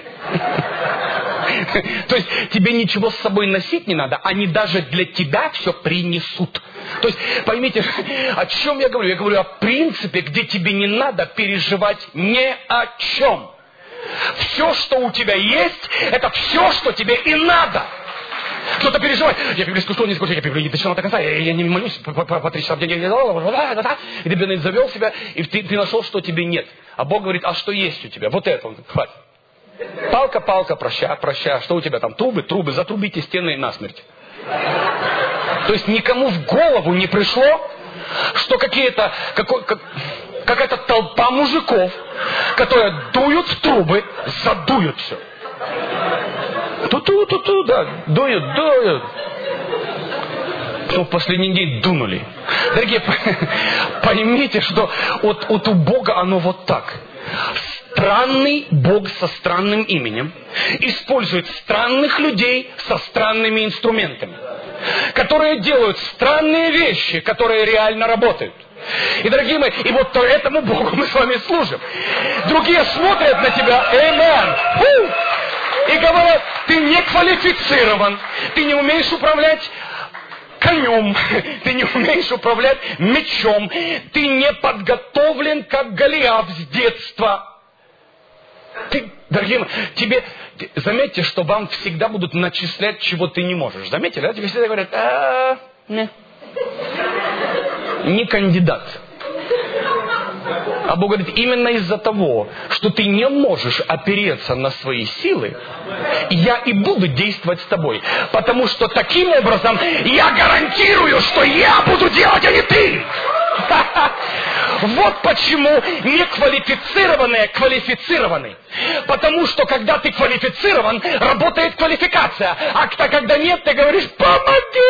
То есть тебе ничего с собой носить не надо, они даже для тебя все принесут. То есть поймите, о чем я говорю? Я говорю о принципе, где тебе не надо переживать ни о чем. Все, что у тебя есть, это все, что тебе и надо. Кто-то переживает. Я библейскую школу не скажу, я библию не дочитал до конца, я, я не молюсь по, по, по три часа в день. И ты, блин, завел себя, и ты, ты нашел, что тебе нет. А Бог говорит, а что есть у тебя? Вот это он, хватит. Палка, палка, проща, проща. Что у тебя там? Трубы, трубы, затрубите стены насмерть. То есть никому в голову не пришло, что какие-то, какой, как, какая-то толпа мужиков, которые дуют в трубы, задуют все. Ту-ту-ту-ту, да, дуют, дуют. Кто в последний день дунули. Дорогие, поймите, что вот, вот у Бога оно вот так. Странный Бог со странным именем использует странных людей со странными инструментами, которые делают странные вещи, которые реально работают. И, дорогие мои, и вот этому Богу мы с вами служим. Другие смотрят на тебя, amen, и говорят, ты не квалифицирован, ты не умеешь управлять конем, ты не умеешь управлять мечом, ты не подготовлен, как Голиаф с детства. Ты, дорогие мои, тебе, заметьте, что вам всегда будут начислять, чего ты не можешь. Заметили, да? Тебе всегда говорят, а, не, не кандидат. А Бог говорит, именно из-за того, что ты не можешь опереться на свои силы, я и буду действовать с тобой. Потому что таким образом я гарантирую, что я буду делать, а не ты. Вот почему неквалифицированные квалифицированы. Потому что когда ты квалифицирован, работает квалификация. А когда нет, ты говоришь, помоги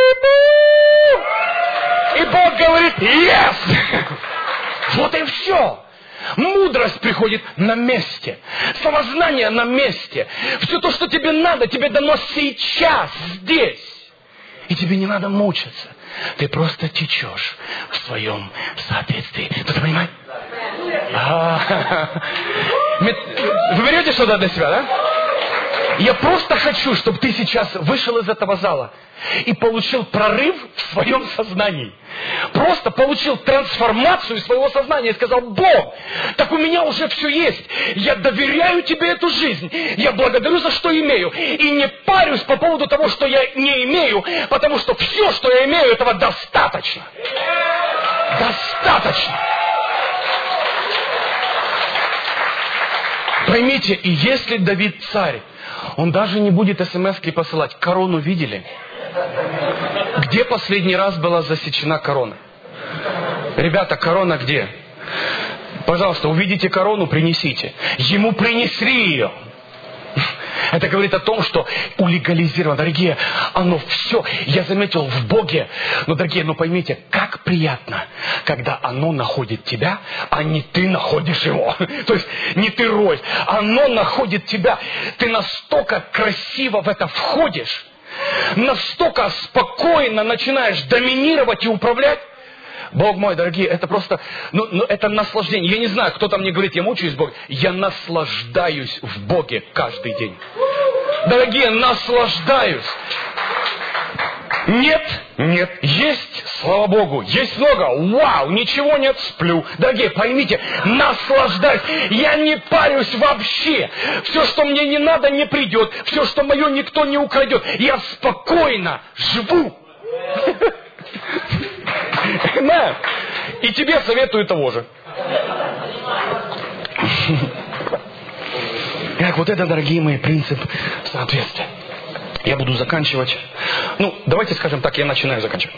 мне. И Бог говорит, yes. Вот и все. Мудрость приходит на месте. Самознание на месте. Все то, что тебе надо, тебе дано сейчас, здесь. И тебе не надо мучиться. Ты просто течешь в своем соответствии. Кто-то понимает? Вы берете что-то для себя, да? Я просто хочу, чтобы ты сейчас вышел из этого зала и получил прорыв в своем сознании. Просто получил трансформацию своего сознания и сказал, Бог, так у меня уже все есть. Я доверяю тебе эту жизнь. Я благодарю за что имею. И не парюсь по поводу того, что я не имею, потому что все, что я имею, этого достаточно. Достаточно. Поймите, и если Давид царь, он даже не будет смс-ки посылать. Корону видели? Где последний раз была засечена корона? Ребята, корона где? Пожалуйста, увидите корону, принесите. Ему принесли ее. Это говорит о том, что улегализировано. Дорогие, оно все, я заметил в Боге. Но, дорогие, ну поймите, как приятно, когда оно находит тебя, а не ты находишь его. То есть не ты роль, оно находит тебя. Ты настолько красиво в это входишь, настолько спокойно начинаешь доминировать и управлять. Бог мой, дорогие, это просто, ну, ну, это наслаждение. Я не знаю, кто там мне говорит, я мучаюсь в Боге. Я наслаждаюсь в Боге каждый день. Дорогие, наслаждаюсь. Нет, нет, есть, слава Богу, есть много. Вау, ничего нет, сплю. Дорогие, поймите, наслаждаюсь. Я не парюсь вообще. Все, что мне не надо, не придет. Все, что мое, никто не украдет. Я спокойно живу. Да. И тебе советую того же. Как вот это, дорогие мои, принцип соответствия. Я буду заканчивать. Ну, давайте скажем так, я начинаю заканчивать.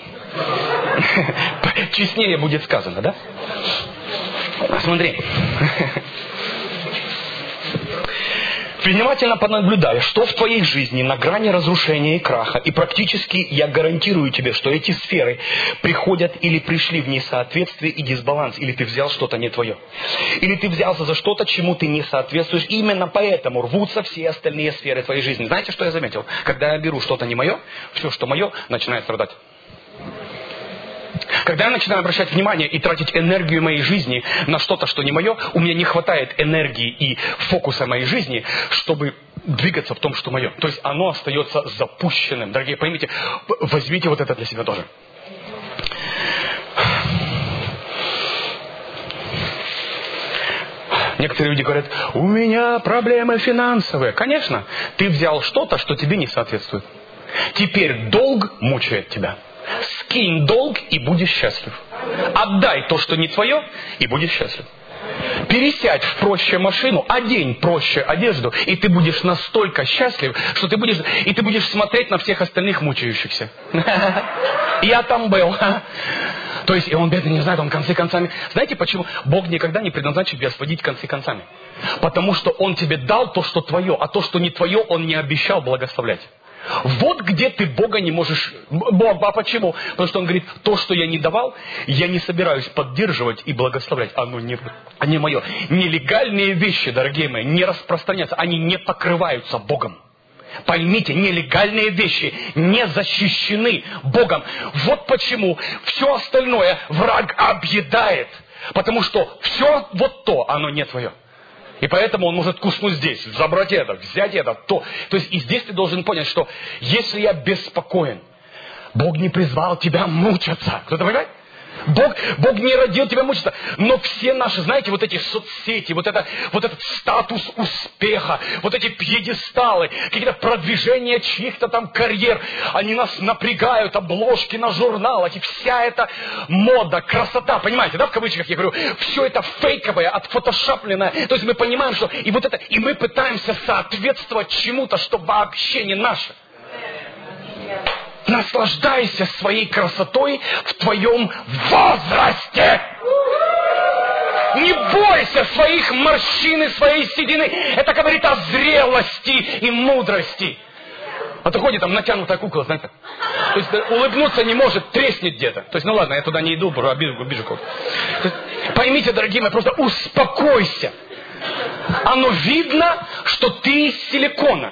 Честнее будет сказано, да? Смотри. Внимательно понаблюдай, что в твоей жизни на грани разрушения и краха. И практически я гарантирую тебе, что эти сферы приходят или пришли в несоответствие и дисбаланс. Или ты взял что-то не твое. Или ты взялся за что-то, чему ты не соответствуешь. И именно поэтому рвутся все остальные сферы твоей жизни. Знаете, что я заметил? Когда я беру что-то не мое, все, что мое, начинает страдать. Когда я начинаю обращать внимание и тратить энергию моей жизни на что-то, что не мое, у меня не хватает энергии и фокуса моей жизни, чтобы двигаться в том, что мое. То есть оно остается запущенным. Дорогие, поймите, возьмите вот это для себя тоже. Некоторые люди говорят, у меня проблемы финансовые. Конечно, ты взял что-то, что тебе не соответствует. Теперь долг мучает тебя. Скинь долг и будешь счастлив. Отдай то, что не твое, и будешь счастлив. Пересядь в проще машину, одень проще одежду, и ты будешь настолько счастлив, что ты будешь, и ты будешь смотреть на всех остальных мучающихся. Я там был. То есть, и он бедный не знает, он концы концами. Знаете, почему Бог никогда не предназначит тебя сводить концы концами? Потому что Он тебе дал то, что твое, а то, что не твое, Он не обещал благословлять. Вот где ты Бога не можешь... Бог, а почему? Потому что Он говорит, то, что я не давал, я не собираюсь поддерживать и благословлять. Оно не, не мое. Нелегальные вещи, дорогие мои, не распространяются. Они не покрываются Богом. Поймите, нелегальные вещи не защищены Богом. Вот почему все остальное враг объедает. Потому что все вот то, оно не твое. И поэтому он может куснуть здесь, забрать это, взять это, то. То есть и здесь ты должен понять, что если я беспокоен, Бог не призвал тебя мучаться. Кто-то понимает? Бог, Бог не родил тебя мучиться. Но все наши, знаете, вот эти соцсети, вот, это, вот этот статус успеха, вот эти пьедесталы, какие-то продвижения чьих-то там карьер, они нас напрягают, обложки на журналах, и вся эта мода, красота, понимаете, да, в кавычках я говорю, все это фейковое, отфотошапленное. То есть мы понимаем, что и вот это, и мы пытаемся соответствовать чему-то, что вообще не наше. Наслаждайся своей красотой в твоем возрасте. Не бойся своих морщин и своей седины. Это говорит о зрелости и мудрости. А то ходит там натянутая кукла, знаете. То есть улыбнуться не может, треснет где-то. То есть, ну ладно, я туда не иду, обижу, обижу кого-то. Поймите, дорогие мои, просто успокойся. Оно видно, что ты из силикона.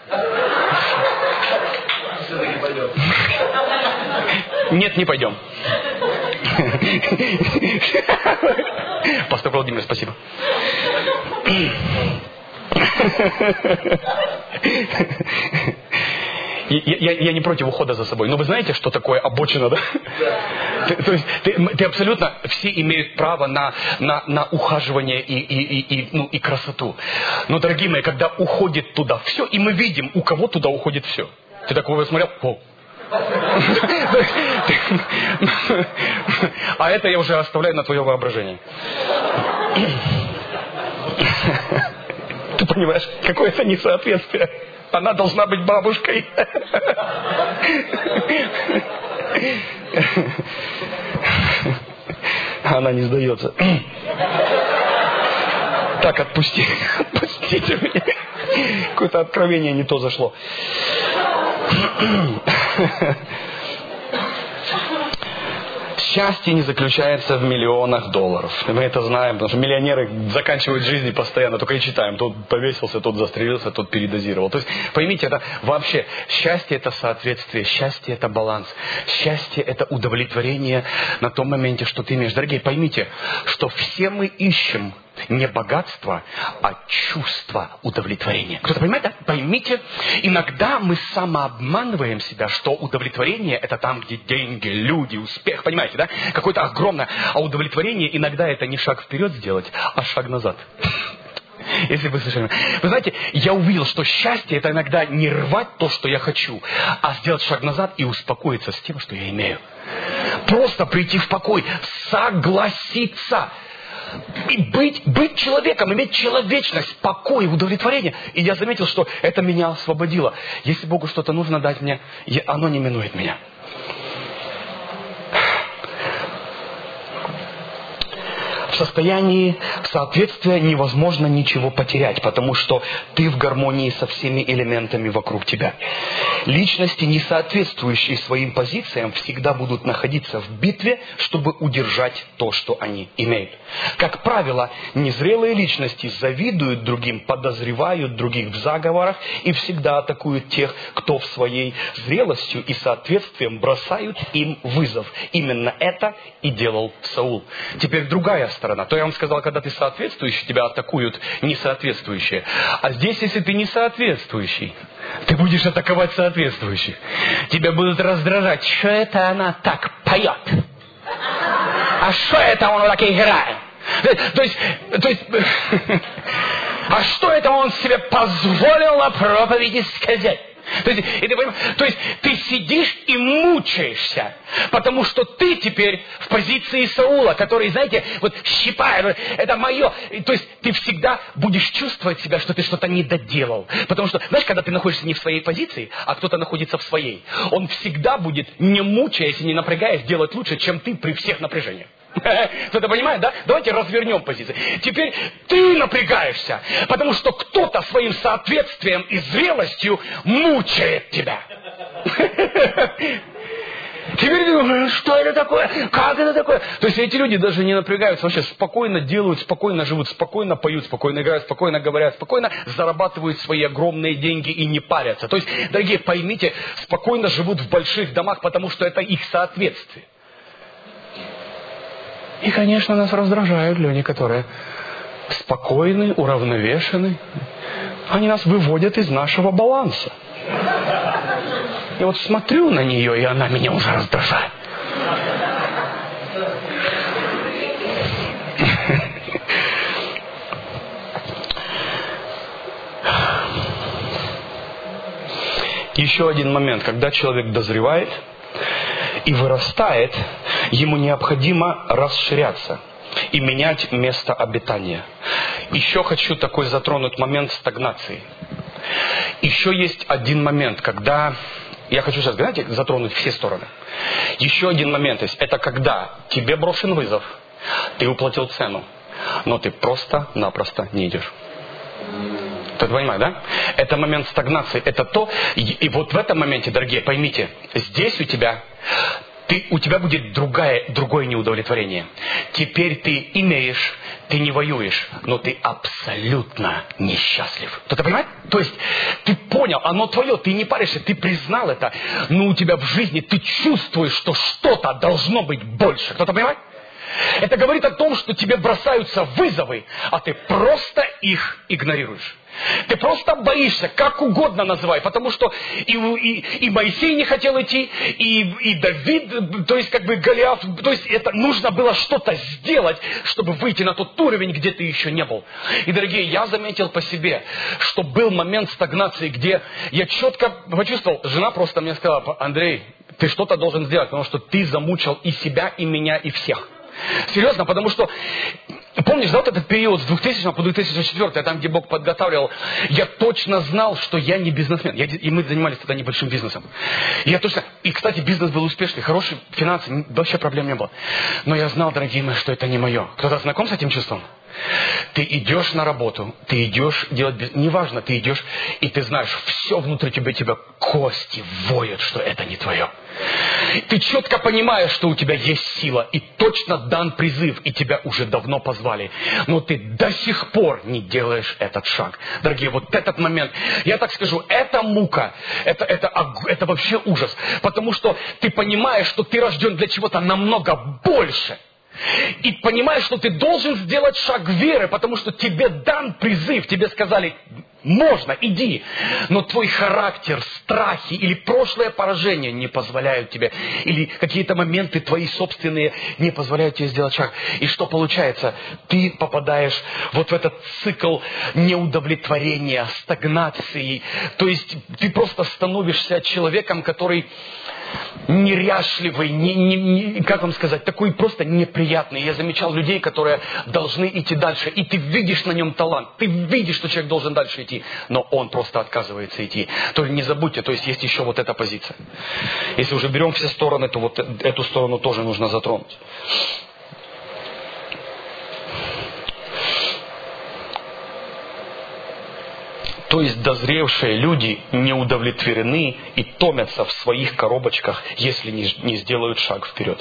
Нет, не пойдем. Пастор Владимир, спасибо. Я, я, я не против ухода за собой. Но вы знаете, что такое обочина, да? Ты, то есть ты, ты абсолютно, все имеют право на, на, на ухаживание и, и, и, и, ну, и красоту. Но, дорогие мои, когда уходит туда все, и мы видим, у кого туда уходит все. Ты такого смотрел? О. А это я уже оставляю на твое воображение. Ты понимаешь, какое это несоответствие? Она должна быть бабушкой. Она не сдается. Так, отпусти. Отпустите меня. Какое-то откровение не то зашло. Счастье не заключается в миллионах долларов. Мы это знаем, потому что миллионеры заканчивают жизнь постоянно, только и читаем. Тот повесился, тот застрелился, тот передозировал. То есть, поймите, это вообще, счастье это соответствие, счастье это баланс, счастье это удовлетворение на том моменте, что ты имеешь. Дорогие, поймите, что все мы ищем не богатство, а чувство удовлетворения. Кто-то понимает, да? Поймите, иногда мы самообманываем себя, что удовлетворение это там, где деньги, люди, успех, понимаете, да? Какое-то огромное. А удовлетворение иногда это не шаг вперед сделать, а шаг назад. Если вы слышали. Вы знаете, я увидел, что счастье это иногда не рвать то, что я хочу, а сделать шаг назад и успокоиться с тем, что я имею. Просто прийти в покой, согласиться. И быть, быть человеком, иметь человечность, покой, удовлетворение. И я заметил, что это меня освободило. Если Богу что-то нужно дать мне, оно не минует меня. В состоянии соответствия невозможно ничего потерять, потому что ты в гармонии со всеми элементами вокруг тебя. Личности, не соответствующие своим позициям, всегда будут находиться в битве, чтобы удержать то, что они имеют. Как правило, незрелые личности завидуют другим, подозревают других в заговорах и всегда атакуют тех, кто в своей зрелостью и соответствием бросают им вызов. Именно это и делал Саул. Теперь другая сторона. То я вам сказал, когда ты соответствующий, тебя атакуют несоответствующие. А здесь, если ты несоответствующий, ты будешь атаковать соответствующих. Тебя будут раздражать. Что это она так поет? А что это он так играет? То есть, то есть, а что это он себе позволил на проповеди сказать? То есть, и ты понимаешь, то есть ты сидишь и мучаешься, потому что ты теперь в позиции Саула, который, знаете, вот щипает, это мое. То есть ты всегда будешь чувствовать себя, что ты что-то не доделал. Потому что, знаешь, когда ты находишься не в своей позиции, а кто-то находится в своей, он всегда будет, не мучаясь и не напрягаясь, делать лучше, чем ты при всех напряжениях. Кто-то понимает, да? Давайте развернем позиции. Теперь ты напрягаешься, потому что кто-то своим соответствием и зрелостью мучает тебя. Теперь ты думаешь, что это такое? Как это такое? То есть эти люди даже не напрягаются, вообще спокойно делают, спокойно живут, спокойно поют, спокойно играют, спокойно говорят, спокойно зарабатывают свои огромные деньги и не парятся. То есть, дорогие, поймите, спокойно живут в больших домах, потому что это их соответствие. И, конечно, нас раздражают люди, которые спокойны, уравновешены. Они нас выводят из нашего баланса. И вот смотрю на нее, и она меня уже раздражает. Еще один момент, когда человек дозревает и вырастает, ему необходимо расширяться и менять место обитания. Еще хочу такой затронуть момент стагнации. Еще есть один момент, когда... Я хочу сейчас, знаете, затронуть все стороны. Еще один момент есть. Это когда тебе брошен вызов, ты уплатил цену, но ты просто-напросто не идешь. Ты понимаешь, да? Это момент стагнации. Это то... И, и вот в этом моменте, дорогие, поймите, здесь у тебя... Ты, у тебя будет другая, другое неудовлетворение. Теперь ты имеешь, ты не воюешь, но ты абсолютно несчастлив. Кто-то понимает? То есть ты понял, оно твое, ты не паришься, ты признал это, но у тебя в жизни ты чувствуешь, что что-то должно быть больше. Кто-то понимает? Это говорит о том, что тебе бросаются вызовы, а ты просто их игнорируешь. Ты просто боишься, как угодно называй, потому что и, и, и Моисей не хотел идти, и, и Давид, то есть как бы Голиаф, то есть это нужно было что-то сделать, чтобы выйти на тот уровень, где ты еще не был. И, дорогие, я заметил по себе, что был момент стагнации, где я четко почувствовал, жена просто мне сказала: Андрей, ты что-то должен сделать, потому что ты замучил и себя, и меня, и всех. Серьезно, потому что, помнишь, да, вот этот период с двухтысячного по две тысячи четвёртый, там, где Бог подготавливал, я точно знал, что я не бизнесмен. Я, и мы занимались тогда небольшим бизнесом. И я точно, и, кстати, бизнес был успешный, хороший, финансы, вообще проблем не было. Но я знал, дорогие мои, что это не мое. Кто-то знаком с этим чувством? Ты идешь на работу, ты идешь делать бизнес, неважно, ты идешь, и ты знаешь, все внутри тебя, тебя кости воют, что это не твое. Ты четко понимаешь, что у тебя есть сила, и точно дан призыв, и тебя уже давно позвали. Но ты до сих пор не делаешь этот шаг. Дорогие, вот этот момент, я так скажу, это мука, это, это, это вообще ужас. Потому что ты понимаешь, что ты рожден для чего-то намного больше. И понимаешь, что ты должен сделать шаг веры, потому что тебе дан призыв, тебе сказали: можно, иди. Но твой характер, страхи или прошлое поражение не позволяют тебе, или какие-то моменты твои собственные не позволяют тебе сделать шаг. И что получается? Ты попадаешь вот в этот цикл неудовлетворения, стагнации. То есть ты просто становишься человеком, который... неряшливый, не, не, не, как вам сказать, такой просто неприятный. Я замечал людей, которые должны идти дальше, и ты видишь на нем талант, ты видишь, что человек должен дальше идти, но он просто отказывается идти. То есть не забудьте, то есть есть еще вот эта позиция. Если уже берем все стороны, то вот эту сторону тоже нужно затронуть. То есть дозревшие люди не удовлетворены и томятся в своих коробочках, если не, не сделают шаг вперед.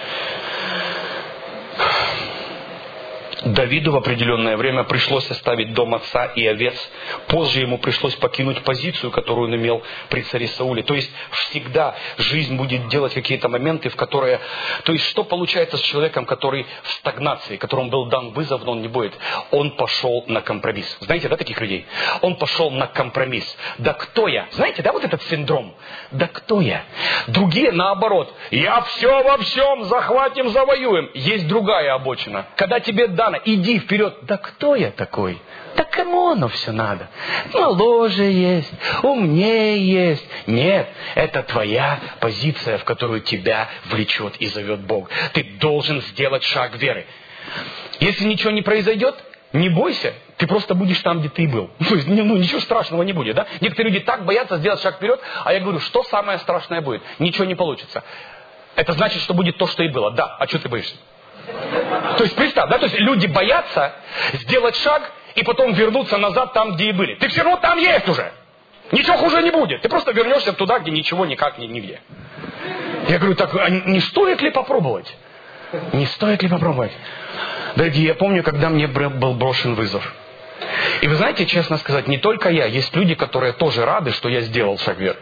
Давиду в определенное время пришлось оставить дом отца и овец. Позже ему пришлось покинуть позицию, которую он имел при царе Сауле. То есть всегда жизнь будет делать какие-то моменты, в которые... То есть что получается с человеком, который в стагнации, которому был дан вызов, но он не будет? Он пошел на компромисс. Знаете, да, таких людей? Он пошел на компромисс. Да кто я? Знаете, да, вот этот синдром? Да кто я? Другие наоборот. Я все во всем, захватим, завоюем. Есть другая обочина. Когда тебе дано, иди вперед. Да кто я такой? Да кому оно все надо? Моложе есть, умнее есть. Нет, это твоя позиция, в которую тебя влечет и зовет Бог. Ты должен сделать шаг веры. Если ничего не произойдет, не бойся, ты просто будешь там, где ты был. То есть, ну, ничего страшного не будет, да? Некоторые люди так боятся сделать шаг вперед, а я говорю, что самое страшное будет? Ничего не получится. Это значит, что будет то, что и было. Да, а что ты боишься? То есть, представь, да, то есть люди боятся сделать шаг и потом вернуться назад там, где и были. Ты все равно там есть уже. Ничего хуже не будет. Ты просто вернешься туда, где ничего никак не нигде. Я говорю, так, а не стоит ли попробовать? Не стоит ли попробовать? Дорогие, я помню, когда мне был брошен вызов. И вы знаете, честно сказать, не только я, есть люди, которые тоже рады, что я сделал шаг вверх.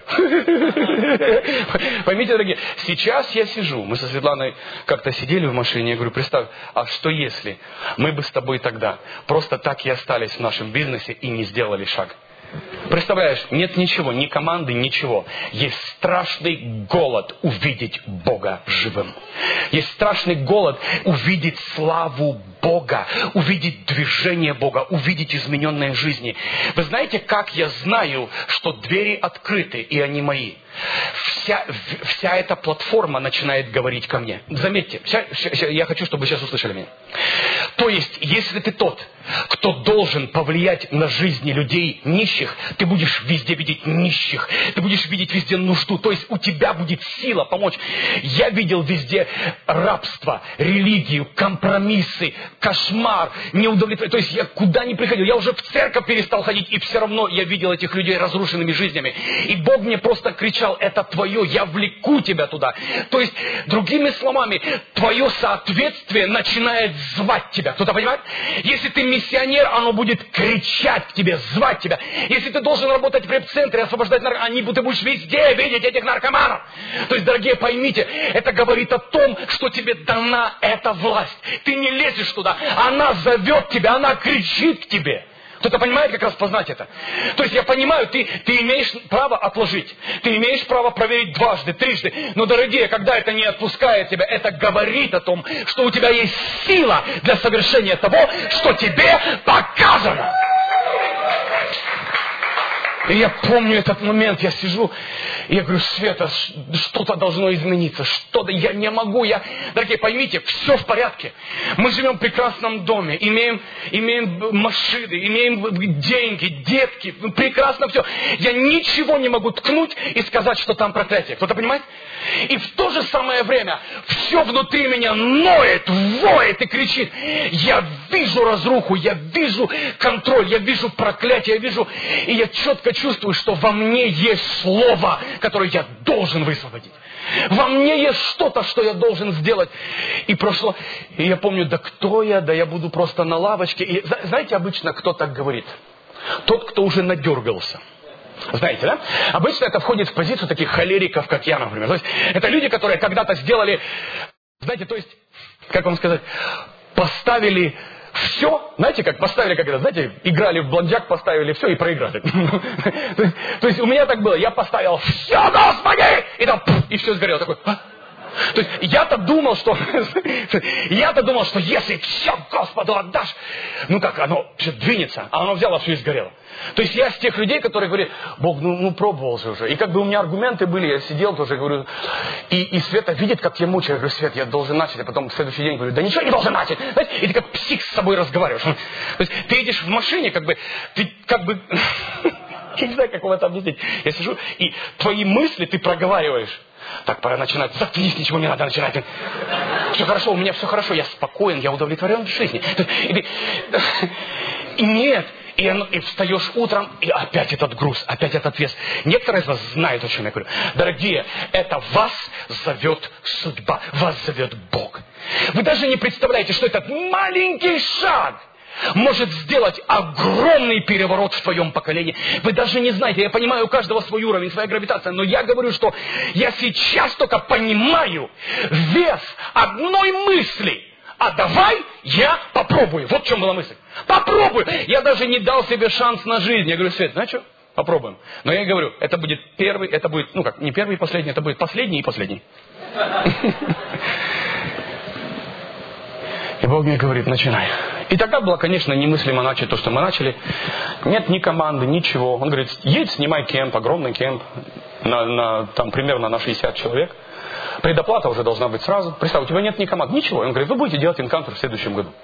Поймите, дорогие, сейчас я сижу, мы со Светланой как-то сидели в машине, я говорю, представь, а что если мы бы с тобой тогда просто так и остались в нашем бизнесе и не сделали шаг? Представляешь, нет ничего, ни команды, ничего. Есть страшный голод увидеть Бога живым. Есть страшный голод увидеть славу Бога, увидеть движение Бога, увидеть измененные жизни. Вы знаете, как я знаю, что двери открыты, и они мои? Вся, вся эта платформа начинает говорить ко мне. Заметьте, вся, вся, я хочу, чтобы вы сейчас услышали меня. То есть, если ты тот, кто должен повлиять на жизни людей нищих, ты будешь везде видеть нищих, ты будешь видеть везде нужду, то есть у тебя будет сила помочь. Я видел везде рабство, религию, компромиссы, кошмар, неудовлетворение. То есть я куда ни приходил, я уже в церковь перестал ходить, и все равно я видел этих людей разрушенными жизнями. И Бог мне просто кричал, это твое, я влеку тебя туда. То есть, другими словами, твое соответствие начинает звать тебя. Кто-то понимает? Если ты миссионер, оно будет кричать к тебе, звать тебя. Если ты должен работать в реп-центре, освобождать наркоманов, ты будешь везде видеть этих наркоманов. То есть, дорогие, поймите, это говорит о том, что тебе дана эта власть. Ты не лезешь туда, она зовет тебя, она кричит к тебе. Кто-то понимает, как распознать это? То есть я понимаю, ты, ты имеешь право отложить. Ты имеешь право проверить дважды, трижды. Но, дорогие, когда это не отпускает тебя, это говорит о том, что у тебя есть сила для совершения того, что тебе показано. И я помню этот момент, я сижу, и я говорю, Света, что-то должно измениться, что-то, я не могу, я... Дорогие, поймите, все в порядке. Мы живем в прекрасном доме, имеем, имеем машины, имеем деньги, детки, прекрасно все. Я ничего не могу ткнуть и сказать, что там проклятие. Кто-то понимает? И в то же самое время все внутри меня ноет, воет и кричит. Я вижу разруху, я вижу контроль, я вижу проклятие, я вижу, и я четко чувствую, что во мне есть слово, которое я должен высвободить. Во мне есть что-то, что я должен сделать. И прошло, и я помню, да кто я, да я буду просто на лавочке. И знаете, обычно кто так говорит? Тот, кто уже надергался. Знаете, да? Обычно это входит в позицию таких холериков, как я, например. То есть это люди, которые когда-то сделали, знаете, то есть, как вам сказать, поставили все, знаете, как поставили, как это, знаете, играли в бланджак, поставили все и проиграли. то, есть, то есть у меня так было, я поставил все, Господи, и там, и все сгорело. Такой, а? То есть я-то думал, что я-то думал, что если все Господу отдашь, ну как, оно все двинется, а оно взяло все и сгорело. То есть я с тех людей, которые говорят, Бог, ну, ну пробовал же уже. И как бы у меня аргументы были, я сидел тоже, говорю, и, и Света видит, как я мучаю. Я говорю, Свет, я должен начать, а потом в следующий день говорю, да ничего не должен начать. Знаете, и ты как псих с собой разговариваешь. То есть ты едешь в машине, как бы, ты как бы, я не знаю, как вам это объяснить. Я сижу, и твои мысли ты проговариваешь. Так, пора начинать. Заткнись, ничего не надо начинать. Все хорошо, у меня все хорошо, я спокоен, я удовлетворен в жизни. И ты... И нет, И, оно, и встаешь утром, и опять этот груз, опять этот вес. Некоторые из вас знают, о чем я говорю. Дорогие, это вас зовет судьба, вас зовет Бог. Вы даже не представляете, что этот маленький шаг может сделать огромный переворот в твоем поколении. Вы даже не знаете, я понимаю, у каждого свой уровень, своя гравитация, но я говорю, что я сейчас только понимаю вес одной мысли. А давай я попробую. Вот в чем была мысль. Попробую. Я даже не дал себе шанс на жизнь. Я говорю, Свет, знаешь что? Попробуем. Но я говорю, это будет первый, это будет, ну как, не первый и последний, это будет последний и последний. И Бог мне говорит, начинай. И тогда было, конечно, немыслимо начать то, что мы начали. Нет ни команды, ничего. Он говорит, едь, снимай кемп, огромный кемп, на, на, там примерно на шестьдесят человек. Предоплата уже должна быть сразу. Представь, у тебя нет ни команды, ничего. Он говорит, вы будете делать энкаунтер в следующем году.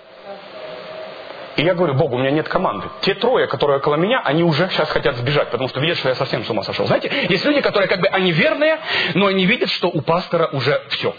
И я говорю, Богу, у меня нет команды. Те трое, которые около меня, они уже сейчас хотят сбежать, потому что видят, что я совсем с ума сошел. Знаете, есть люди, которые как бы, они верные, но они видят, что у пастора уже все.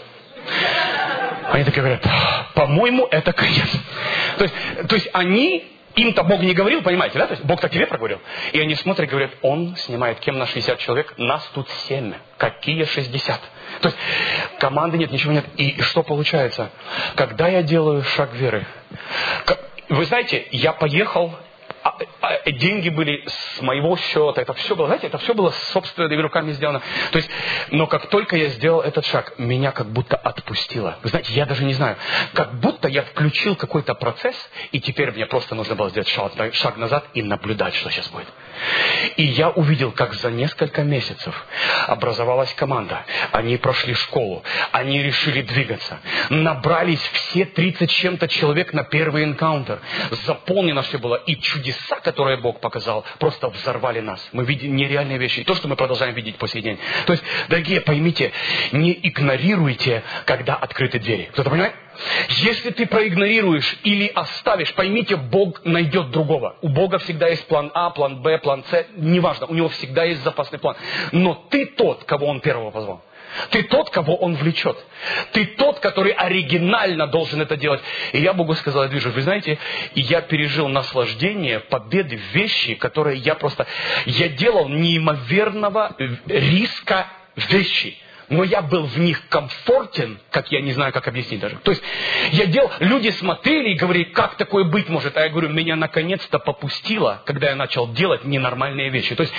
Они такие говорят, по-моему, это конец. То есть, то есть они, им-то Бог не говорил, понимаете, да? То есть Бог-то тебе проговорил. И они смотрят и говорят, он снимает кем на шестьдесят человек, нас тут семь. Какие шестьдесят? То есть команды нет, ничего нет. И что получается? Когда я делаю шаг веры, вы знаете, я поехал, а, а, деньги были с моего счета, это все было, знаете, это все было собственными руками сделано. То есть, но как только я сделал этот шаг, меня как будто отпустило. Вы знаете, я даже не знаю, как будто я включил какой-то процесс, и теперь мне просто нужно было сделать шаг, шаг назад и наблюдать, что сейчас будет. И я увидел, как за несколько месяцев образовалась команда. Они прошли школу, они решили двигаться. Набрались все тридцать с чем-то человек на первый энкаунтер. Заполнено все было. И чудеса, которые Бог показал, просто взорвали нас. Мы видим нереальные вещи. И то, что мы продолжаем видеть по сей день. То есть, дорогие, поймите, не игнорируйте, когда открыты двери. Кто-то понимает? Если ты проигнорируешь или оставишь, поймите, Бог найдет другого. У Бога всегда есть план А, план Б, план С. Неважно, у него всегда есть запасный план. Но ты тот, кого он первого позвал. Ты тот, кого он влечет. Ты тот, который оригинально должен это делать. И я Богу сказал, я вижу, вы знаете, я пережил наслаждение, победы, вещи, которые я просто... Я делал неимоверного риска вещи. Но я был в них комфортен, как я не знаю, как объяснить даже. То есть я делал, люди смотрели и говорили, как такое быть может. А я говорю, меня наконец-то попустило, когда я начал делать ненормальные вещи. То есть,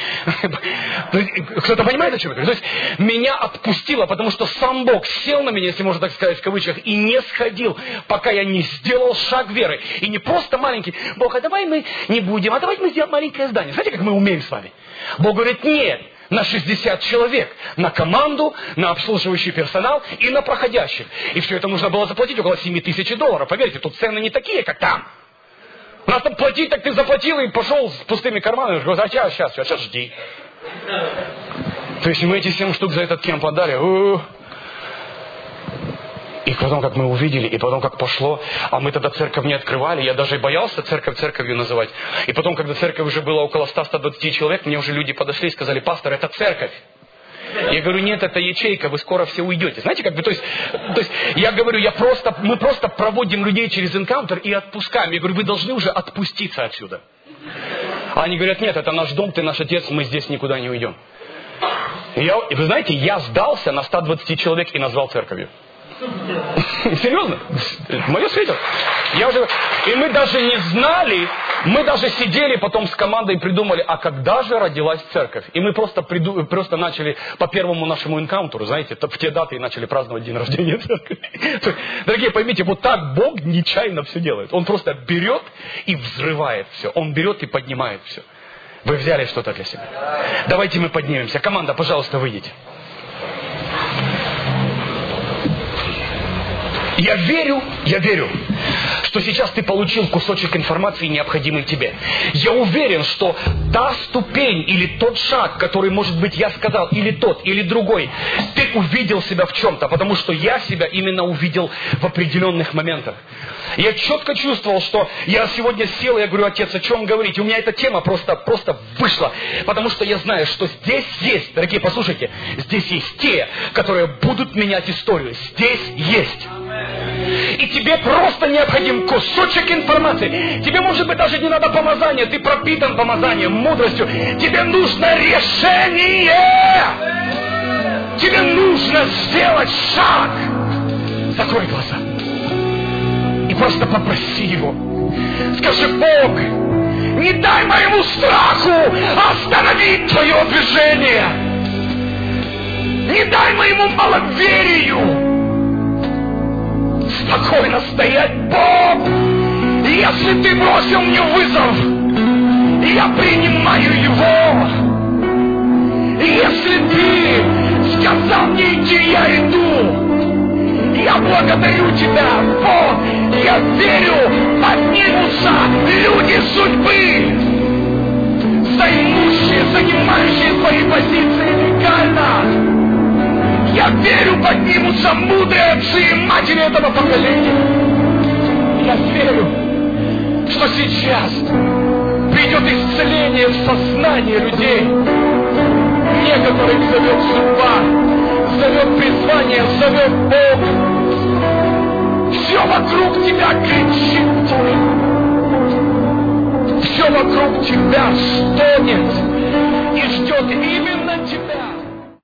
кто-то понимает, о чем я говорю? То есть меня отпустило, потому что сам Бог сел на меня, если можно так сказать, в кавычках, и не сходил, пока я не сделал шаг веры. И не просто маленький. Бог, а давай мы не будем, а давайте мы сделаем маленькое здание. Знаете, как мы умеем с вами? Бог говорит, нет. На шестьдесят человек, на команду, на обслуживающий персонал и на проходящих. И все это нужно было заплатить около семь тысяч долларов. Поверьте, тут цены не такие, как там. У нас там платить, так ты заплатил и пошел с пустыми карманами. Говорю, а сейчас, сейчас, сейчас, сейчас жди. То есть мы эти семь штук за этот кемп отдали. У-у-у. И потом, как мы увидели, и потом, как пошло, а мы тогда церковь не открывали, я даже боялся церковь церковью называть. И потом, когда церковь уже было около ста — ста двадцати человек, мне уже люди подошли и сказали, пастор, это церковь. Я говорю, нет, это ячейка, вы скоро все уйдете. Знаете, как бы, то есть, то есть я говорю, я просто, мы просто проводим людей через энкаунтер и отпускаем. Я говорю, вы должны уже отпуститься отсюда. А они говорят, нет, это наш дом, ты наш отец, мы здесь никуда не уйдем. И, я, и вы знаете, я сдался на ста двадцати человек и назвал церковью. Серьезно? Мое светило. Я уже... И мы даже не знали, мы даже сидели потом с командой и придумали, а когда же родилась церковь? И мы просто, приду... просто начали по первому нашему энкаунтеру, знаете, в те даты и начали праздновать день рождения церкви. Дорогие, поймите, вот так Бог нечаянно все делает. Он просто берет и взрывает все. Он берет и поднимает все. Вы взяли что-то для себя. Давайте мы поднимемся. Команда, пожалуйста, выйдите. Я верю, я верю, что сейчас ты получил кусочек информации, необходимый тебе. Я уверен, что та ступень или тот шаг, который, может быть, я сказал, или тот, или другой, ты увидел себя в чем-то, потому что я себя именно увидел в определенных моментах. Я четко чувствовал, что я сегодня сел, и я говорю, отец, о чем говорить? У меня эта тема просто, просто вышла, потому что я знаю, что здесь есть, дорогие, послушайте, здесь есть те, которые будут менять историю. Здесь есть. И тебе просто необходим кусочек информации. Тебе, может быть, даже не надо помазания. Ты пропитан помазанием, мудростью. Тебе нужно решение. Тебе нужно сделать шаг. Закрой глаза. И просто попроси Его. Скажи: Бог, не дай моему страху остановить Твое движение. Не дай моему маловерию спокойно стоять. Бог, если Ты бросил мне вызов, я принимаю его. Если Ты сказал мне идти, я иду. Я благодарю Тебя, Бог. Я верю, поднимутся люди судьбы, займущие, занимающие свои позиции легально. Я верю, поднимутся мудрые отцы и матери этого поколения. Я верю, что сейчас придет исцеление в сознание людей. Некоторых зовет судьба, зовет призвание, зовет Бог. Все вокруг тебя кричит. Все вокруг тебя стонет и ждет именно